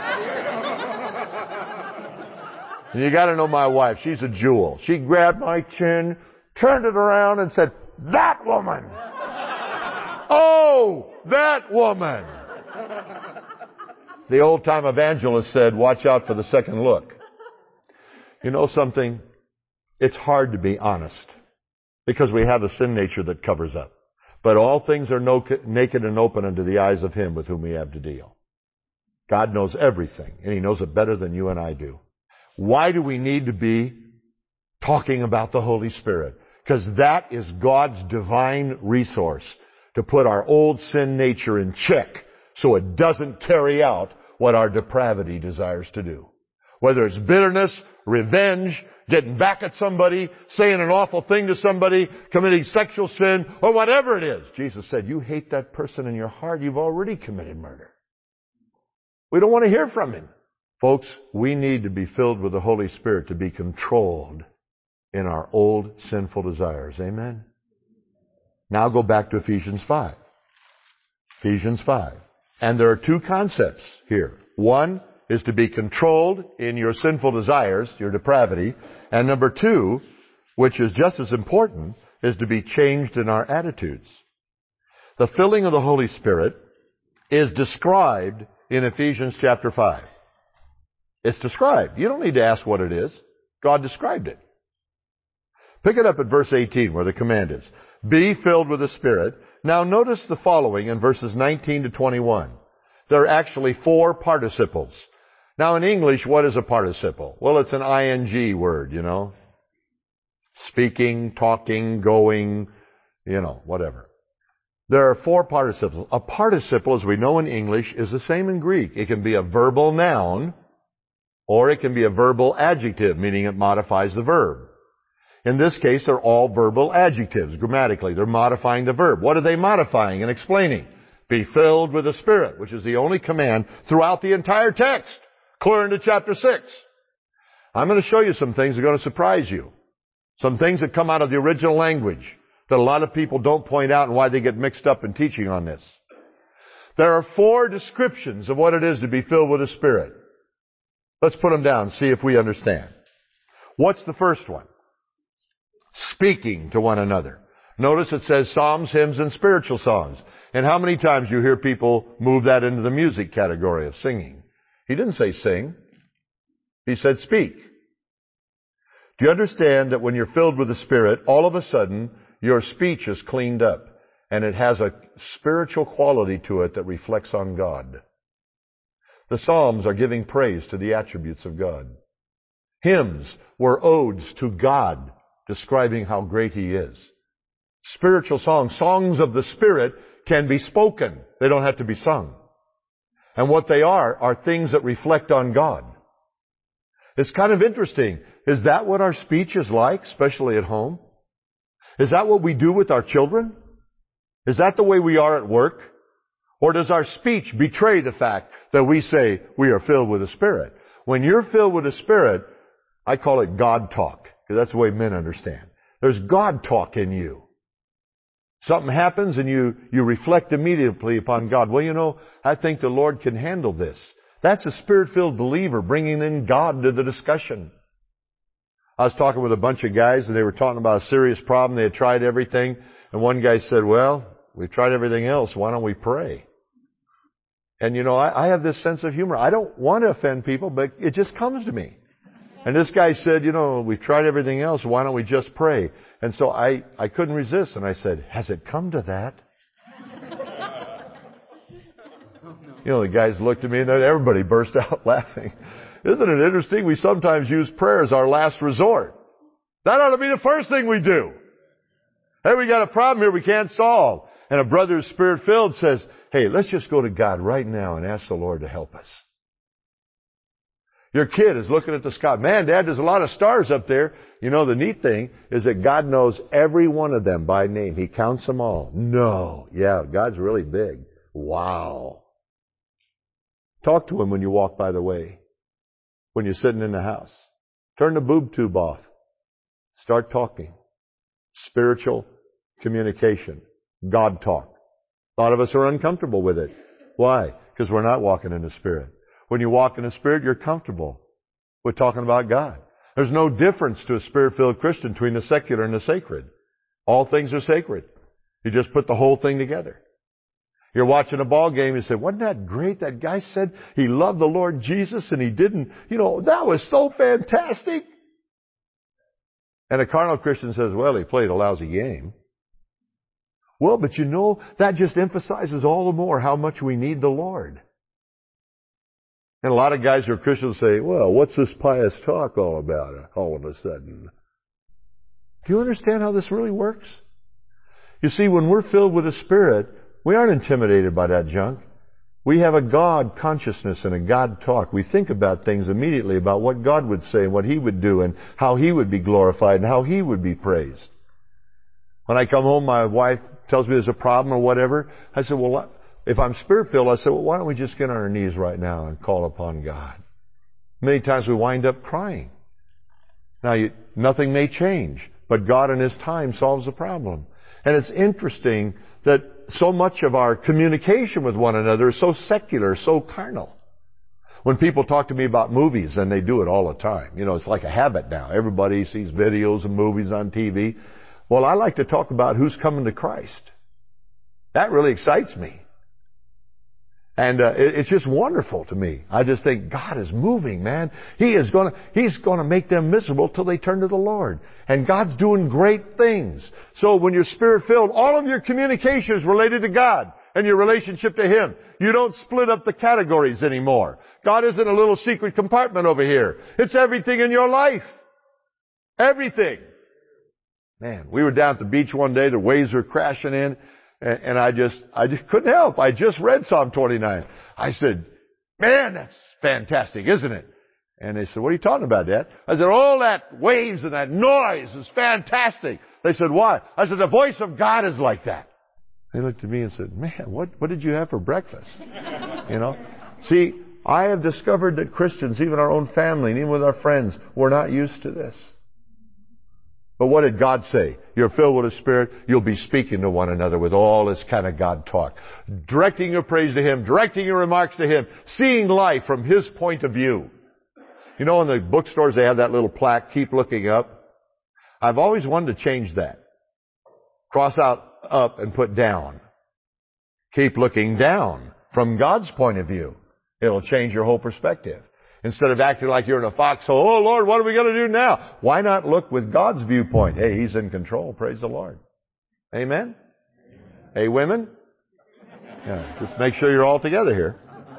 And you got to know my wife. She's a jewel. She grabbed my chin, turned it around, and said, that woman! Oh, that woman! the old-time evangelist said, watch out for the second look. You know something? It's hard to be honest because we have a sin nature that covers up. But all things are naked and open unto the eyes of Him with whom we have to deal. God knows everything, and He knows it better than you and I do. Why do we need to be talking about the Holy Spirit? Because that is God's divine resource to put our old sin nature in check so it doesn't carry out what our depravity desires to do. Whether it's bitterness, revenge, getting back at somebody, saying an awful thing to somebody, committing sexual sin, or whatever it is. Jesus said, you hate that person in your heart, you've already committed murder. We don't want to hear from Him. Folks, we need to be filled with the Holy Spirit to be controlled in our old sinful desires. Amen? Now go back to Ephesians 5. Ephesians 5. And there are two concepts here. One is to be controlled in your sinful desires, your depravity. And number two, which is just as important, is to be changed in our attitudes. The filling of the Holy Spirit is described in Ephesians chapter 5. It's described. You don't need to ask what it is. God described it. Pick it up at verse 18 where the command is. Be filled with the Spirit. Now notice the following in verses 19 to 21. There are actually four participles. Now in English, what is a participle? Well, it's an ing word, you know. Speaking, talking, going, you know, whatever. There are four participles. A participle, as we know in English, is the same in Greek. It can be a verbal noun, or it can be a verbal adjective, meaning it modifies the verb. In this case, they're all verbal adjectives, grammatically. They're modifying the verb. What are they modifying and explaining? Be filled with the Spirit, which is the only command throughout the entire text, clear into chapter 6. I'm going to show you some things that are going to surprise you. Some things that come out of the original language that a lot of people don't point out and why they get mixed up in teaching on this. There are four descriptions of what it is to be filled with the Spirit. Let's put them down and see if we understand. What's the first one? Speaking to one another. Notice it says psalms, hymns, and spiritual songs. And how many times you hear people move that into the music category of singing? He didn't say sing. He said speak. Do you understand that when you're filled with the Spirit, all of a sudden, your speech is cleaned up and it has a spiritual quality to it that reflects on God? The Psalms are giving praise to the attributes of God. Hymns were odes to God, describing how great He is. Spiritual songs, songs of the Spirit, can be spoken. They don't have to be sung. And what they are things that reflect on God. It's kind of interesting. Is that what our speech is like, especially at home? Is that what we do with our children? Is that the way we are at work? Or does our speech betray the fact that we say we are filled with the Spirit? When you're filled with the Spirit, I call it God talk, because that's the way men understand. There's God talk in you. Something happens and you reflect immediately upon God. Well, you know, I think the Lord can handle this. That's a Spirit-filled believer bringing in God to the discussion. I was talking with a bunch of guys and they were talking about a serious problem. They had tried everything. And one guy said, well, we've tried everything else. Why don't we pray? And you know, I have this sense of humor. I don't want to offend people, but it just comes to me. And this guy said, you know, we've tried everything else. Why don't we just pray? And so I couldn't resist. And I said, has it come to that? You know, the guys looked at me and everybody burst out laughing. Isn't it interesting? We sometimes use prayer as our last resort. That ought to be the first thing we do. Hey, we got a problem here we can't solve. And a brother who's Spirit-filled says, hey, let's just go to God right now and ask the Lord to help us. Your kid is looking at the sky. Man, Dad, there's a lot of stars up there. You know, the neat thing is that God knows every one of them by name. He counts them all. No. Yeah, God's really big. Wow. Talk to Him when you walk by the way. When you're sitting in the house. Turn the boob tube off. Start talking. Spiritual communication. God talk. A lot of us are uncomfortable with it. Why? Because we're not walking in the Spirit. When you walk in the Spirit, you're comfortable with talking about God. There's no difference to a Spirit-filled Christian between the secular and the sacred. All things are sacred. You just put the whole thing together. You're watching a ball game and you say, wasn't that great? That guy said he loved the Lord Jesus and he didn't. That was so fantastic. And a carnal Christian says, well, he played a lousy game. Well, but that just emphasizes all the more how much we need the Lord. And a lot of guys who are Christians say, well, what's this pious talk all about all of a sudden? Do you understand how this really works? You see, when we're filled with the Spirit, we aren't intimidated by that junk. We have a God consciousness and a God talk. We think about things immediately about what God would say and what He would do and how He would be glorified and how He would be praised. When I come home, my wife tells me there's a problem or whatever. I said, well, if I'm Spirit-filled, I said, well, why don't we just get on our knees right now and call upon God? Many times we wind up crying. Now, nothing may change, but God in His time solves the problem. And it's interesting that so much of our communication with one another is so secular, so carnal. When people talk to me about movies, and they do it all the time, it's like a habit now. Everybody sees videos and movies on TV. Well, I like to talk about who's coming to Christ. That really excites me. And it's just wonderful to me. I just think God is moving, man. He's going to make them miserable till they turn to the Lord. And God's doing great things. So when you're Spirit-filled, all of your communication is related to God and your relationship to Him. You don't split up the categories anymore. God isn't a little secret compartment over here. It's everything in your life. Everything. Man, we were down at the beach one day. The waves were crashing in. And I just couldn't help. I just read Psalm 29. I said, man, that's fantastic, isn't it? And they said, what are you talking about, Dad? I said, all that waves and that noise is fantastic. They said, why? I said, the voice of God is like that. They looked at me and said, man, what did you have for breakfast? See, I have discovered that Christians, even our own family, and even with our friends, we're not used to this. But what did God say? You're filled with the Spirit, you'll be speaking to one another with all this kind of God talk. Directing your praise to Him, directing your remarks to Him, seeing life from His point of view. In the bookstores they have that little plaque, keep looking up. I've always wanted to change that. Cross out up and put down. Keep looking down from God's point of view. It'll change your whole perspective. Instead of acting like you're in a foxhole, oh Lord, what are we going to do now? Why not look with God's viewpoint? Hey, He's in control. Praise the Lord. Amen? Hey, women? Yeah, just make sure you're all together here.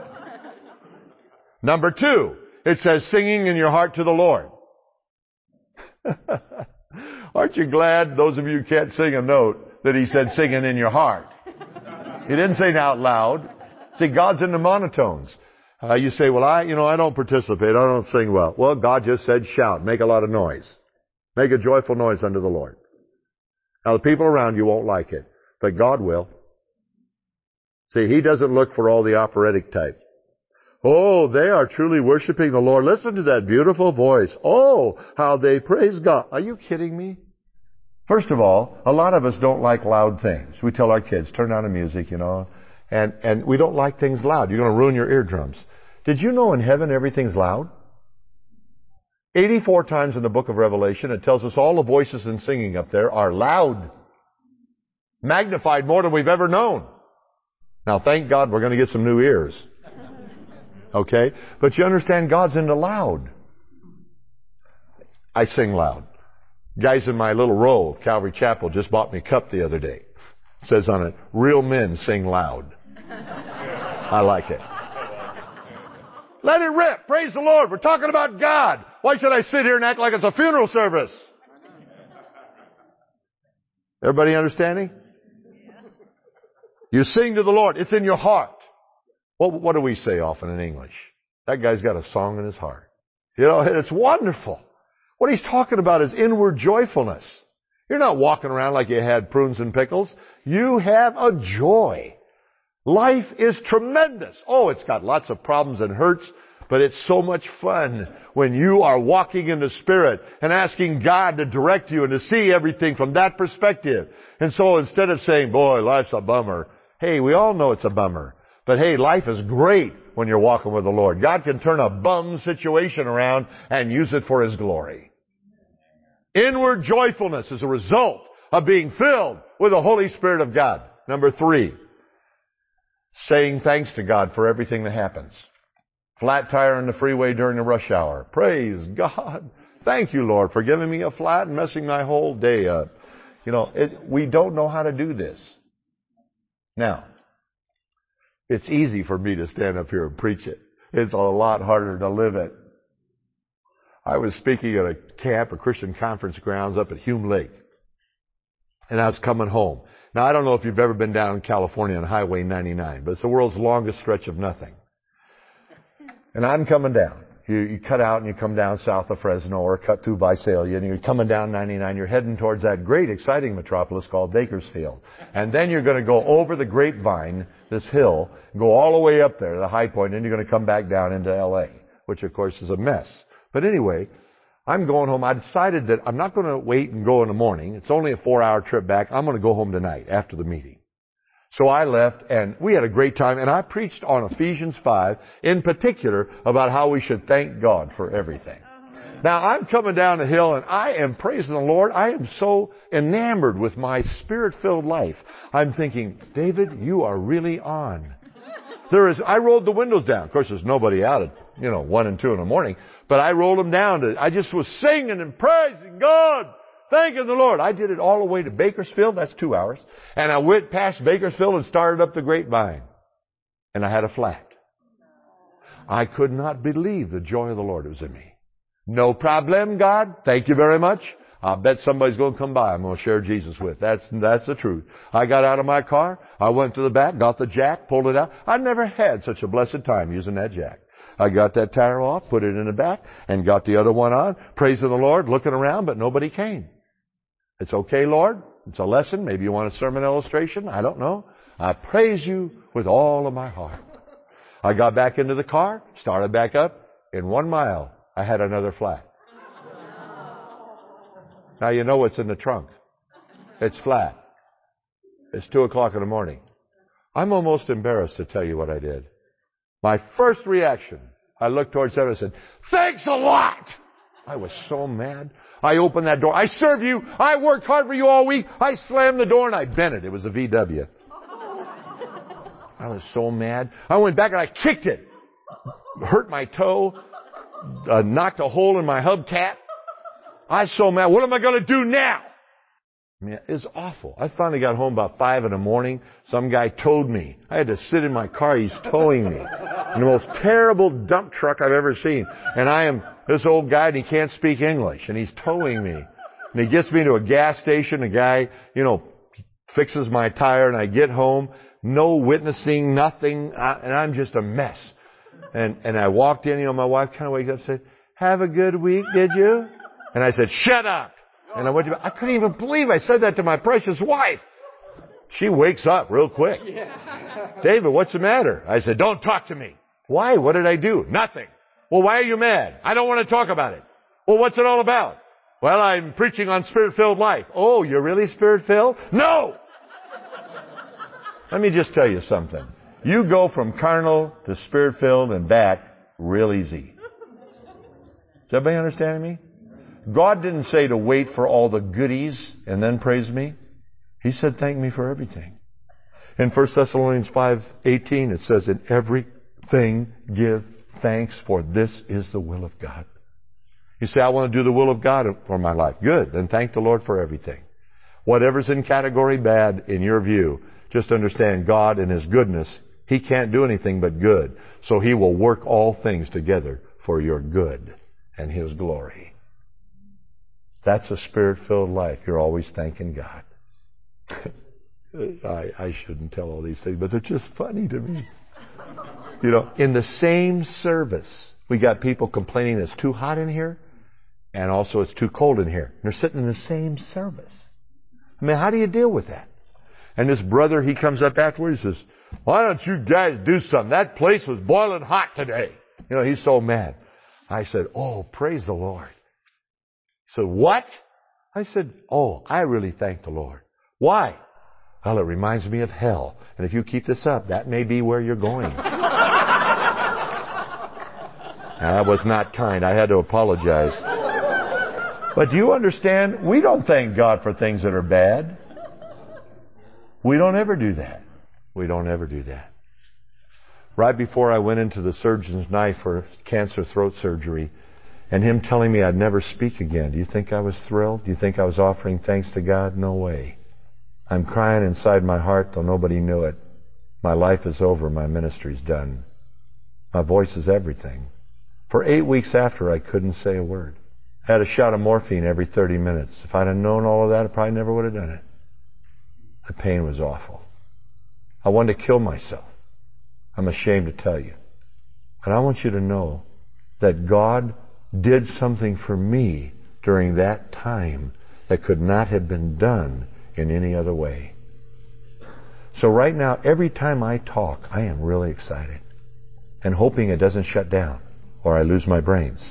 Number 2, it says singing in your heart to the Lord. Aren't you glad, those of you who can't sing a note, that He said singing in your heart? He didn't say it out loud. See, God's in the monotones. You say, well, I don't participate. I don't sing well. Well, God just said shout. Make a lot of noise. Make a joyful noise unto the Lord. Now, the people around you won't like it, but God will. See, He doesn't look for all the operatic type. Oh, they are truly worshiping the Lord. Listen to that beautiful voice. Oh, how they praise God. Are you kidding me? First of all, a lot of us don't like loud things. We tell our kids, turn down the music, and we don't like things loud. You're going to ruin your eardrums. Did you know in heaven everything's loud? 84 times in the book of Revelation it tells us all the voices and singing up there are loud. Magnified more than we've ever known. Now thank God we're going to get some new ears. Okay? But you understand God's into loud. I sing loud. Guys in my little row of Calvary Chapel just bought me a cup the other day. It says on it, real men sing loud. I like it. Let it rip. Praise the Lord. We're talking about God. Why should I sit here and act like it's a funeral service? Everybody understanding? You sing to the Lord. It's in your heart. What do we say often in English? That guy's got a song in his heart. It's wonderful. What he's talking about is inward joyfulness. You're not walking around like you had prunes and pickles. You have a joy. Life is tremendous. Oh, it's got lots of problems and hurts, but it's so much fun when you are walking in the Spirit and asking God to direct you and to see everything from that perspective. And so instead of saying, boy, life's a bummer. Hey, we all know it's a bummer. But hey, life is great when you're walking with the Lord. God can turn a bum situation around and use it for His glory. Inward joyfulness is a result of being filled with the Holy Spirit of God. Number 3. saying thanks to God for everything that happens. Flat tire on the freeway during the rush hour. Praise God. Thank you, Lord, for giving me a flat and messing my whole day up. We don't know how to do this. Now, it's easy for me to stand up here and preach it. It's a lot harder to live it. I was speaking at a camp, a Christian conference grounds up at Hume Lake. And I was coming home. Now, I don't know if you've ever been down in California on Highway 99, but it's the world's longest stretch of nothing. And I'm coming down. You cut out and you come down south of Fresno or cut through Visalia and you're coming down 99. You're heading towards that great, exciting metropolis called Bakersfield. And then you're going to go over the Grapevine, this hill, go all the way up there to the high point, and you're going to come back down into L.A., which, of course, is a mess. But anyway, I'm going home. I decided that I'm not going to wait and go in the morning. It's only a 4-hour trip back. I'm going to go home tonight after the meeting. So I left, and we had a great time, and I preached on Ephesians 5, in particular, about how we should thank God for everything. Now, I'm coming down the hill, and I am praising the Lord. I am so enamored with my Spirit-filled life. I'm thinking, David, you are really on. I rolled the windows down. Of course, there's nobody out at, 1 and 2 in the morning, but I rolled them down. I just was singing and praising God. Thanking the Lord. I did it all the way to Bakersfield. That's 2 hours. And I went past Bakersfield and started up the Grapevine. And I had a flat. I could not believe the joy of the Lord was in me. No problem, God. Thank you very much. I'll bet somebody's going to come by I'm going to share Jesus with. That's the truth. I got out of my car. I went to the back, got the jack, pulled it out. I never had such a blessed time using that jack. I got that tire off, put it in the back, and got the other one on, praising the Lord, looking around, but nobody came. It's okay, Lord. It's a lesson. Maybe you want a sermon illustration. I don't know. I praise you with all of my heart. I got back into the car, started back up. In 1 mile, I had another flat. Now you know what's in the trunk. It's flat. It's 2 o'clock in the morning. I'm almost embarrassed to tell you what I did. My first reaction, I looked towards heaven and said, thanks a lot. I was so mad. I opened that door. I served you. I worked hard for you all week. I slammed the door and I bent it. It was a VW. I was so mad. I went back and I kicked it. Hurt my toe. Knocked a hole in my hubcap. I was so mad. What am I going to do now? Man, it's awful. I finally got home about 5 in the morning. Some guy towed me. I had to sit in my car. He's towing me. In the most terrible dump truck I've ever seen. And I am this old guy and he can't speak English. And he's towing me. And he gets me to a gas station. The guy, fixes my tire and I get home. No witnessing, nothing. And I'm just a mess. And I walked in, my wife kind of wakes up and said, have a good week, did you? And I said, shut up. And I couldn't even believe I said that to my precious wife. She wakes up real quick. David, what's the matter? I said, don't talk to me. Why? What did I do? Nothing. Well, why are you mad? I don't want to talk about it. Well, what's it all about? Well, I'm preaching on Spirit-filled life. Oh, you're really Spirit-filled? No! Let me just tell you something. You go from carnal to Spirit-filled and back real easy. Is everybody understanding me? God didn't say to wait for all the goodies and then praise me. He said, thank me for everything. In 1 Thessalonians 5:18, it says, in everything give thanks, for this is the will of God. You say, I want to do the will of God for my life. Good. Then thank the Lord for everything. Whatever's in category bad in your view, just understand God and His goodness. He can't do anything but good. So He will work all things together for your good and His glory. That's a Spirit-filled life. You're always thanking God. I shouldn't tell all these things, but they're just funny to me. In the same service, we got people complaining it's too hot in here, and also it's too cold in here. They're sitting in the same service. I mean, how do you deal with that? And this brother, he comes up afterwards, he says, why don't you guys do something? That place was boiling hot today. He's so mad. I said, oh, praise the Lord. He said, what? I said, oh, I really thank the Lord. Why? Well, it reminds me of hell. And if you keep this up, that may be where you're going. That was not kind. I had to apologize. But do you understand? We don't thank God for things that are bad. We don't ever do that. We don't ever do that. right before I went into the surgeon's knife for cancer throat surgery, and him telling me I'd never speak again. Do you think I was thrilled? Do you think I was offering thanks to God? No way. I'm crying inside my heart, though nobody knew it. My life is over. My ministry's done. My voice is everything. For 8 weeks after, I couldn't say a word. I had a shot of morphine every 30 minutes. If I'd have known all of that, I probably never would have done it. The pain was awful. I wanted to kill myself. I'm ashamed to tell you. But I want you to know that God did something for me during that time that could not have been done in any other way. So right now, every time I talk, I am really excited and hoping it doesn't shut down or I lose my brains.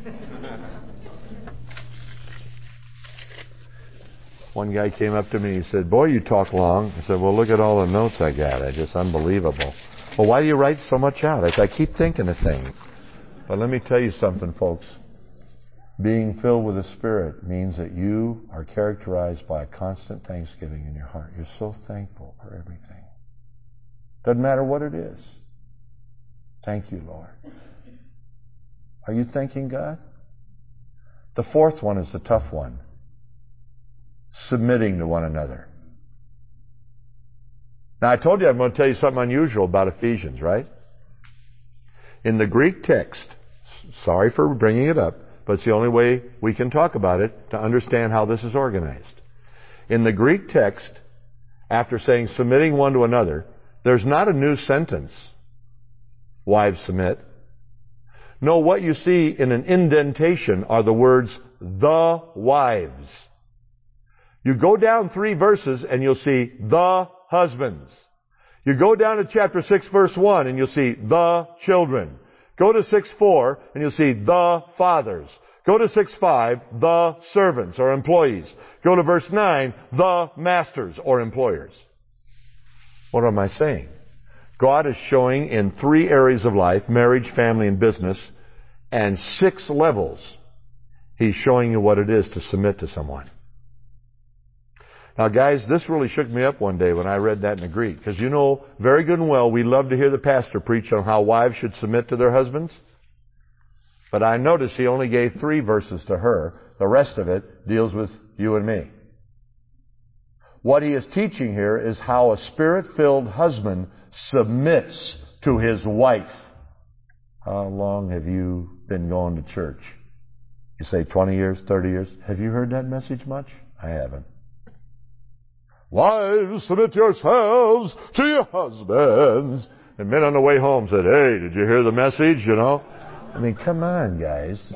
One guy came up to me and he said, "Boy, you talk long." I said, "Well, look at all the notes I got. It's just unbelievable." "Well, why do you write so much out?" I said, "I keep thinking of things." But let me tell you something, folks. Being filled with the Spirit means that you are characterized by a constant thanksgiving in your heart. You're so thankful for everything. Doesn't matter what it is. Thank you, Lord. Are you thanking God? The fourth one is the tough one. Submitting to one another. Now, I told you I'm going to tell you something unusual about Ephesians, right? In the Greek text, sorry for bringing it up, but it's the only way we can talk about it to understand how this is organized. In the Greek text, after saying submitting one to another, there's not a new sentence. Wives submit. No, what you see in an indentation are the words, the wives. You go down 3 verses and you'll see the husbands. You go down to chapter 6 verse 1 and you'll see the children. Go to 6:4 and you'll see the fathers. Go to 6:5, the servants or employees. Go to verse 9, the masters or employers. What am I saying? God is showing in 3 areas of life, marriage, family, and business, and 6 levels. He's showing you what it is to submit to someone. Now, guys, this really shook me up one day when I read that in the Greek. Because you know very good and well, we love to hear the pastor preach on how wives should submit to their husbands. But I noticed he only gave 3 verses to her. The rest of it deals with you and me. What he is teaching here is how a Spirit-filled husband submits to his wife. How long have you been going to church? You say 20 years, 30 years. Have you heard that message much? I haven't. Wives, submit yourselves to your husbands. And men on the way home said, "Hey, did you hear the message?" You know? I mean, come on, guys.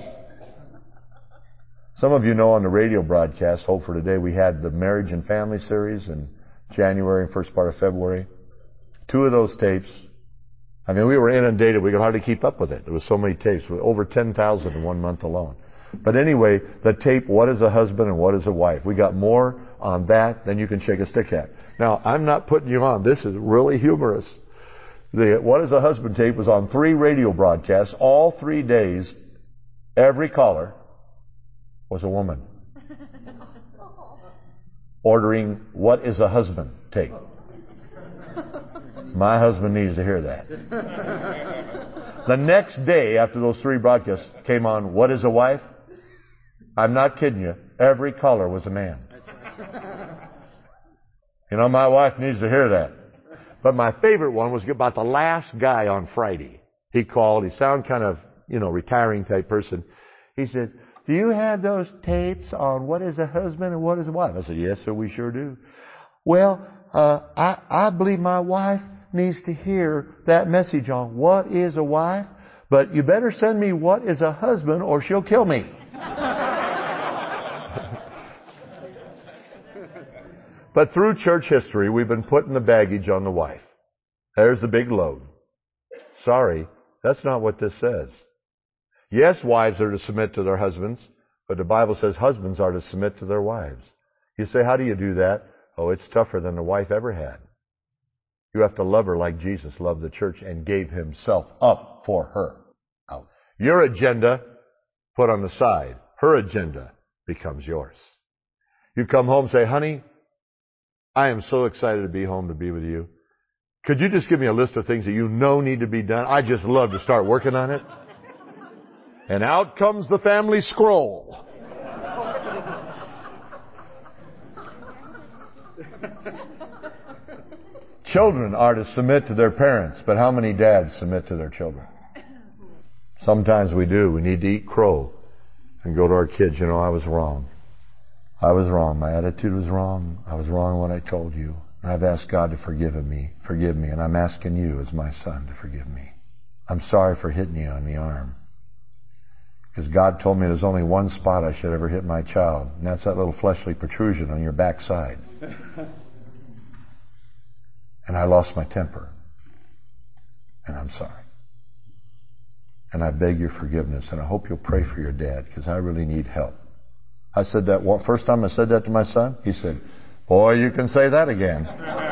Some of you know on the radio broadcast, Hope for Today, we had the Marriage and Family series in January and first part of February. 2 of those tapes, I mean, we were inundated. We could hardly keep up with it. There was so many tapes, over 10,000 in 1 month alone. But anyway, the tape, What is a Husband and What is a Wife? We got more on that than you can shake a stick at. Now, I'm not putting you on. This is really humorous. The What is a Husband tape was on 3 radio broadcasts, all 3 days. Every caller was a woman ordering What is a Husband tape. My husband needs to hear that. The next day, after those 3 broadcasts came on, What is a Wife? I'm not kidding you. Every caller was a man. You know, my wife needs to hear that. But my favorite one was about the last guy on Friday. He called. He sounded kind of, retiring type person. He said, "Do you have those tapes on What is a Husband and What is a Wife?" I said, "Yes, sir, we sure do." "Well, I believe my wife needs to hear that message on What is a Wife, but you better send me What is a Husband or she'll kill me." But through church history, we've been putting the baggage on the wife. There's the big load. Sorry, that's not what this says. Yes, wives are to submit to their husbands, but the Bible says husbands are to submit to their wives. You say, how do you do that? Oh, it's tougher than the wife ever had. You have to love her like Jesus loved the church and gave himself up for her. Now, your agenda, put on the side. Her agenda becomes yours. You come home and say, "Honey, I am so excited to be home to be with you. Could you just give me a list of things that you know need to be done? I just love to start working on it. And out comes the family scroll. Children are to submit to their parents, but how many dads submit to their children? Sometimes we do. We need to eat crow and go to our kids, you know, I was wrong. I was wrong. My attitude was wrong. I was wrong when I told you. I've asked God to forgive me, and I'm asking you as my son to forgive me. I'm sorry for hitting you on the arm. Because God told me there's only one spot I should ever hit my child, and that's that little fleshly protrusion on your backside. And I lost my temper. And I'm sorry. And I beg your forgiveness, and I hope you'll pray for your dad, because I really need help. I said that first time I said that to my son, he said, boy, you can say that again.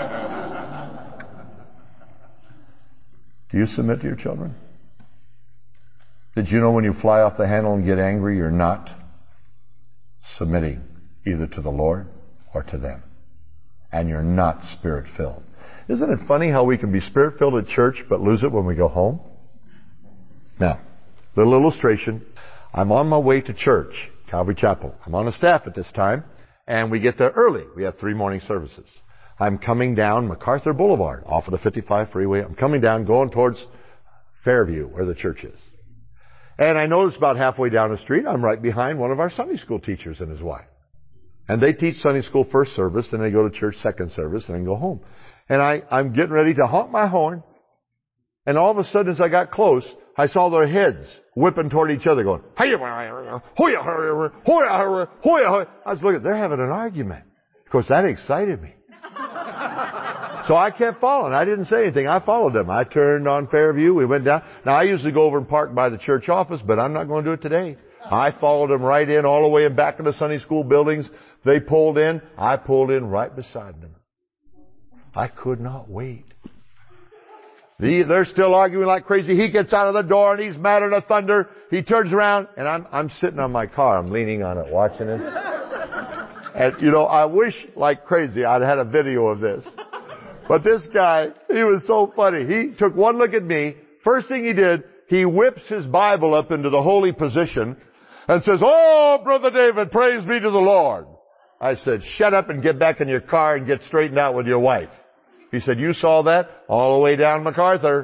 Do you submit to your children? Did you know when you fly off the handle and get angry, you're not submitting either to the Lord or to them? And you're not Spirit-filled. Isn't it funny how we can be Spirit-filled at church but lose it when we go home? Now, little illustration. I'm on my way to church, Calvary Chapel. I'm on a staff at this time, and we get there early. We have 3 morning services. I'm coming down MacArthur Boulevard off of the 55 freeway. I'm coming down, going towards Fairview, where the church is. And I notice about halfway down the street, I'm right behind one of our Sunday school teachers and his wife. And they teach Sunday school first service, and they go to church second service, and then go home. And I'm getting ready to honk my horn. And all of a sudden, as I got close, I saw their heads whipping toward each other going, I was looking, they're having an argument. Of course, that excited me. So I kept following. I didn't say anything. I followed them. I turned on Fairview. We went down. Now, I usually go over and park by the church office, but I'm not going to do it today. I followed them right in, all the way in back of the Sunday school buildings. They pulled in. I pulled in right beside them. I could not wait. They're still arguing like crazy. He gets out of the door and he's mad at the thunder. He turns around and I'm sitting on my car. I'm leaning on it, watching it. And, you know, I wish like crazy I'd had a video of this. But this guy, he was so funny. He took one look at me. First thing he did, he whips his Bible up into the holy position and says, oh, Brother David, praise be to the Lord. I said, shut up and get back in your car and get straightened out with your wife. He said, you saw that all the way down MacArthur.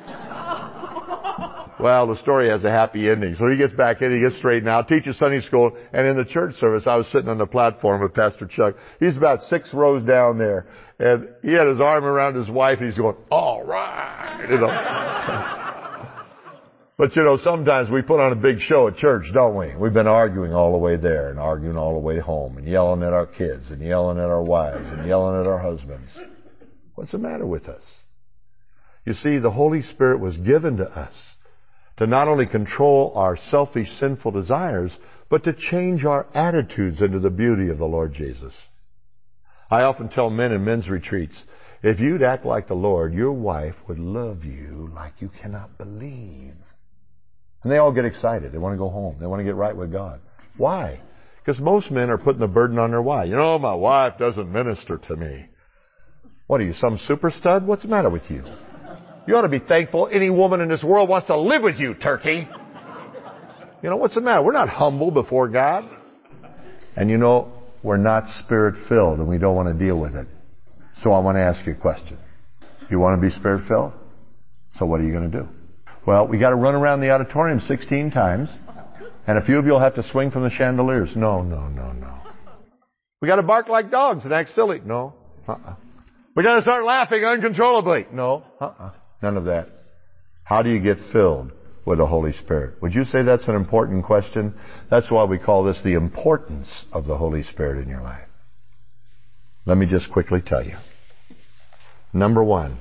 Well, the story has a happy ending. So he gets back in, he gets straightened out, teaches Sunday school, and in the church service, I was sitting on the platform with Pastor Chuck. He's about 6 rows down there, and he had his arm around his wife, and he's going, all right, you know. But, you know, sometimes we put on a big show at church, don't we? We've been arguing all the way there, and arguing all the way home, and yelling at our kids, and yelling at our wives, and yelling at our husbands. What's the matter with us? You see, the Holy Spirit was given to us to not only control our selfish, sinful desires, but to change our attitudes into the beauty of the Lord Jesus. I often tell men in men's retreats, if you'd act like the Lord, your wife would love you like you cannot believe. And they all get excited. They want to go home. They want to get right with God. Why? Because most men are putting the burden on their wife. You know, my wife doesn't minister to me. What are you, some super stud? What's the matter with you? You ought to be thankful any woman in this world wants to live with you, turkey. You know, what's the matter? We're not humble before God. And you know, we're not Spirit-filled, and we don't want to deal with it. So I want to ask you a question. You want to be Spirit-filled? So what are you going to do? Well, we got to run around the auditorium 16 times, and a few of you will have to swing from the chandeliers. No. We got to bark like dogs and act silly. No. We got to start laughing uncontrollably. No. None of that. How do you get filled with the Holy Spirit? Would you say that's an important question? That's why we call this the importance of the Holy Spirit in your life. Let me just quickly tell you. Number 1,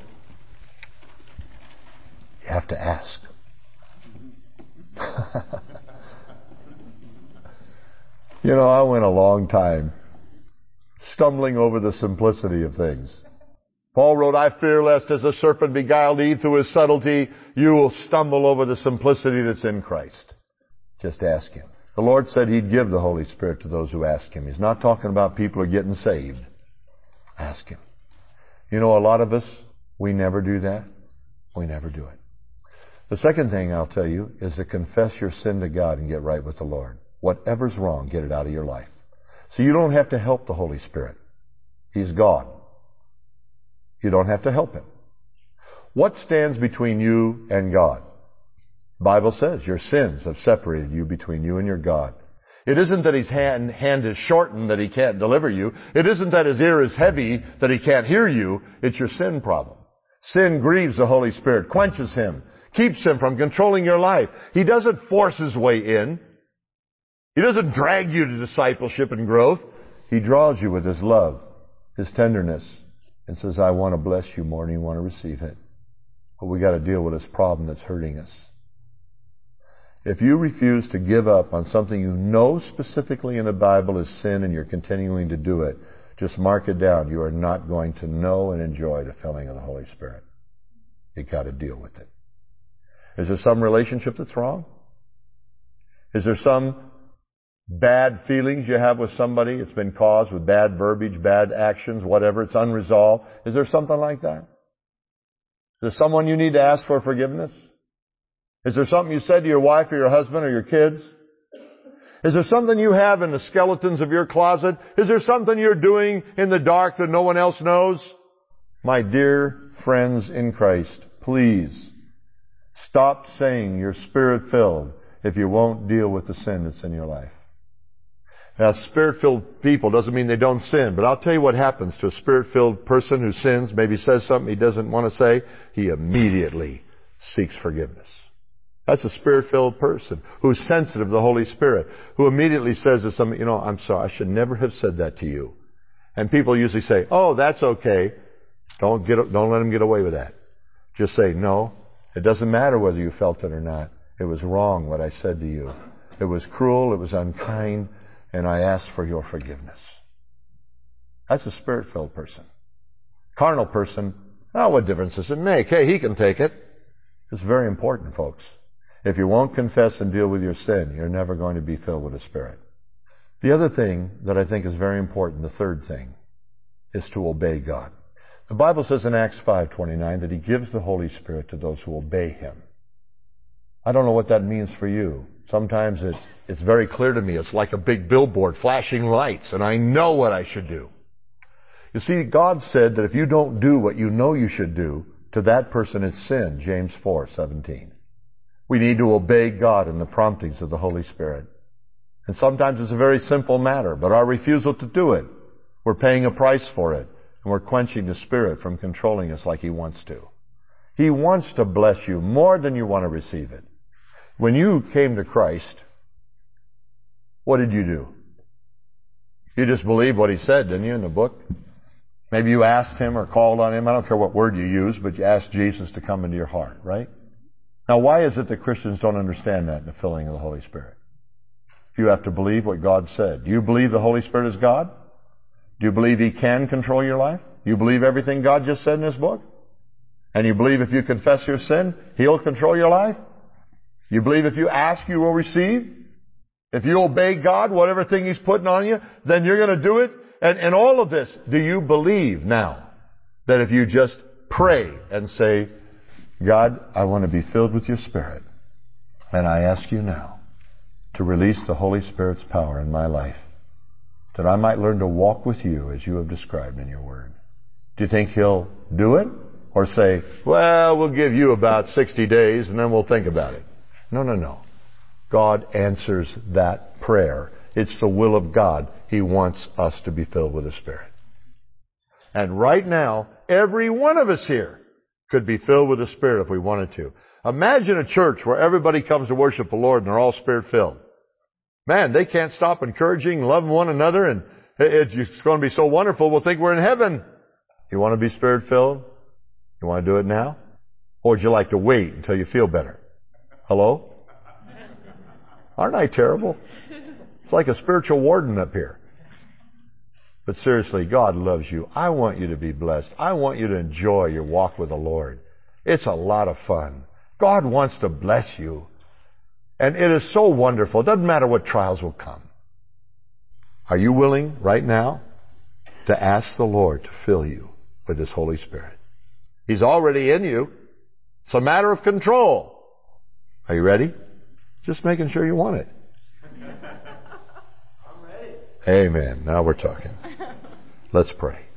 you have to ask. You know, I went a long time stumbling over the simplicity of things. Paul wrote, I fear lest as a serpent beguiled Eve through his subtlety, you will stumble over the simplicity that's in Christ. Just ask Him. The Lord said He'd give the Holy Spirit to those who ask Him. He's not talking about people who are getting saved. Ask Him. You know, a lot of us We never do that. We never do it. The second thing I'll tell you is to confess your sin to God and get right with the Lord. Whatever's wrong, get it out of your life. So you don't have to help the Holy Spirit. He's God. You don't have to help Him. What stands between you and God? The Bible says your sins have separated you between you and your God. It isn't that His hand is shortened that He can't deliver you. It isn't that His ear is heavy that He can't hear you. It's your sin problem. Sin grieves the Holy Spirit, quenches Him, keeps Him from controlling your life. He doesn't force His way in. He doesn't drag you to discipleship and growth. He draws you with His love, His tenderness, and says, I want to bless you more than you want to receive it. But we got to deal with this problem that's hurting us. If you refuse to give up on something you know specifically in the Bible is sin and you're continuing to do it, just mark it down. You are not going to know and enjoy the filling of the Holy Spirit. You've got to deal with it. Is there some relationship that's wrong? Is there some bad feelings you have with somebody? It's been caused with bad verbiage, bad actions, whatever. It's unresolved. Is there something like that? Is there someone you need to ask for forgiveness? Is there something you said to your wife or your husband or your kids? Is there something you have in the skeletons of your closet? Is there something you're doing in the dark that no one else knows? My dear friends in Christ, please stop saying you're Spirit-filled if you won't deal with the sin that's in your life. Now, Spirit-filled people doesn't mean they don't sin, but I'll tell you what happens to a Spirit-filled person who sins, maybe says something he doesn't want to say. He immediately seeks forgiveness. That's a Spirit-filled person who's sensitive to the Holy Spirit, who immediately says to somebody, I'm sorry, I should never have said that to you. And people usually say, oh, that's okay. Don't let them get away with that. Just say, no, it doesn't matter whether you felt it or not. It was wrong what I said to you. It was cruel, it was unkind, and I ask for your forgiveness. That's a Spirit-filled person. Carnal person, what difference does it make? Hey, he can take it. It's very important, folks. If you won't confess and deal with your sin, you're never going to be filled with the Spirit. The other thing that I think is very important, the third thing, is to obey God. The Bible says in Acts 5:29 that He gives the Holy Spirit to those who obey Him. I don't know what that means for you. Sometimes it's very clear to me. It's like a big billboard flashing lights, and I know what I should do. You see, God said that if you don't do what you know you should do, to that person it's sin, James 4:17. We need to obey God in the promptings of the Holy Spirit. And sometimes it's a very simple matter, but our refusal to do it, we're paying a price for it, and we're quenching the Spirit from controlling us like He wants to. He wants to bless you more than you want to receive it. When you came to Christ, what did you do? You just believed what He said, didn't you, in the book? Maybe you asked Him or called on Him. I don't care what word you use, but you asked Jesus to come into your heart, right? Now, why is it that Christians don't understand that in the filling of the Holy Spirit? You have to believe what God said. Do you believe the Holy Spirit is God? Do you believe He can control your life? You believe everything God just said in His book? And you believe if you confess your sin, He'll control your life? You believe if you ask, you will receive? If you obey God, whatever thing He's putting on you, then you're going to do it? And all of this, do you believe now that if you just pray and say, God, I want to be filled with your Spirit, and I ask you now to release the Holy Spirit's power in my life, that I might learn to walk with you as you have described in your word. Do you think He'll do it? Or say, well, we'll give you about 60 days and then we'll think about it. No. God answers that prayer. It's the will of God. He wants us to be filled with the Spirit. And right now, every one of us here could be filled with the Spirit if we wanted to. Imagine a church where everybody comes to worship the Lord and they're all Spirit-filled. Man, they can't stop encouraging, loving one another, and it's going to be so wonderful, we'll think we're in heaven. You want to be Spirit-filled? You want to do it now? Or would you like to wait until you feel better? Hello? Aren't I terrible? It's like a spiritual warden up here. But seriously, God loves you. I want you to be blessed. I want you to enjoy your walk with the Lord. It's a lot of fun. God wants to bless you. And it is so wonderful. It doesn't matter what trials will come. Are you willing right now to ask the Lord to fill you with His Holy Spirit? He's already in you. It's a matter of control. Are you ready? Just making sure you want it. I'm ready. Amen. Now we're talking. Let's pray.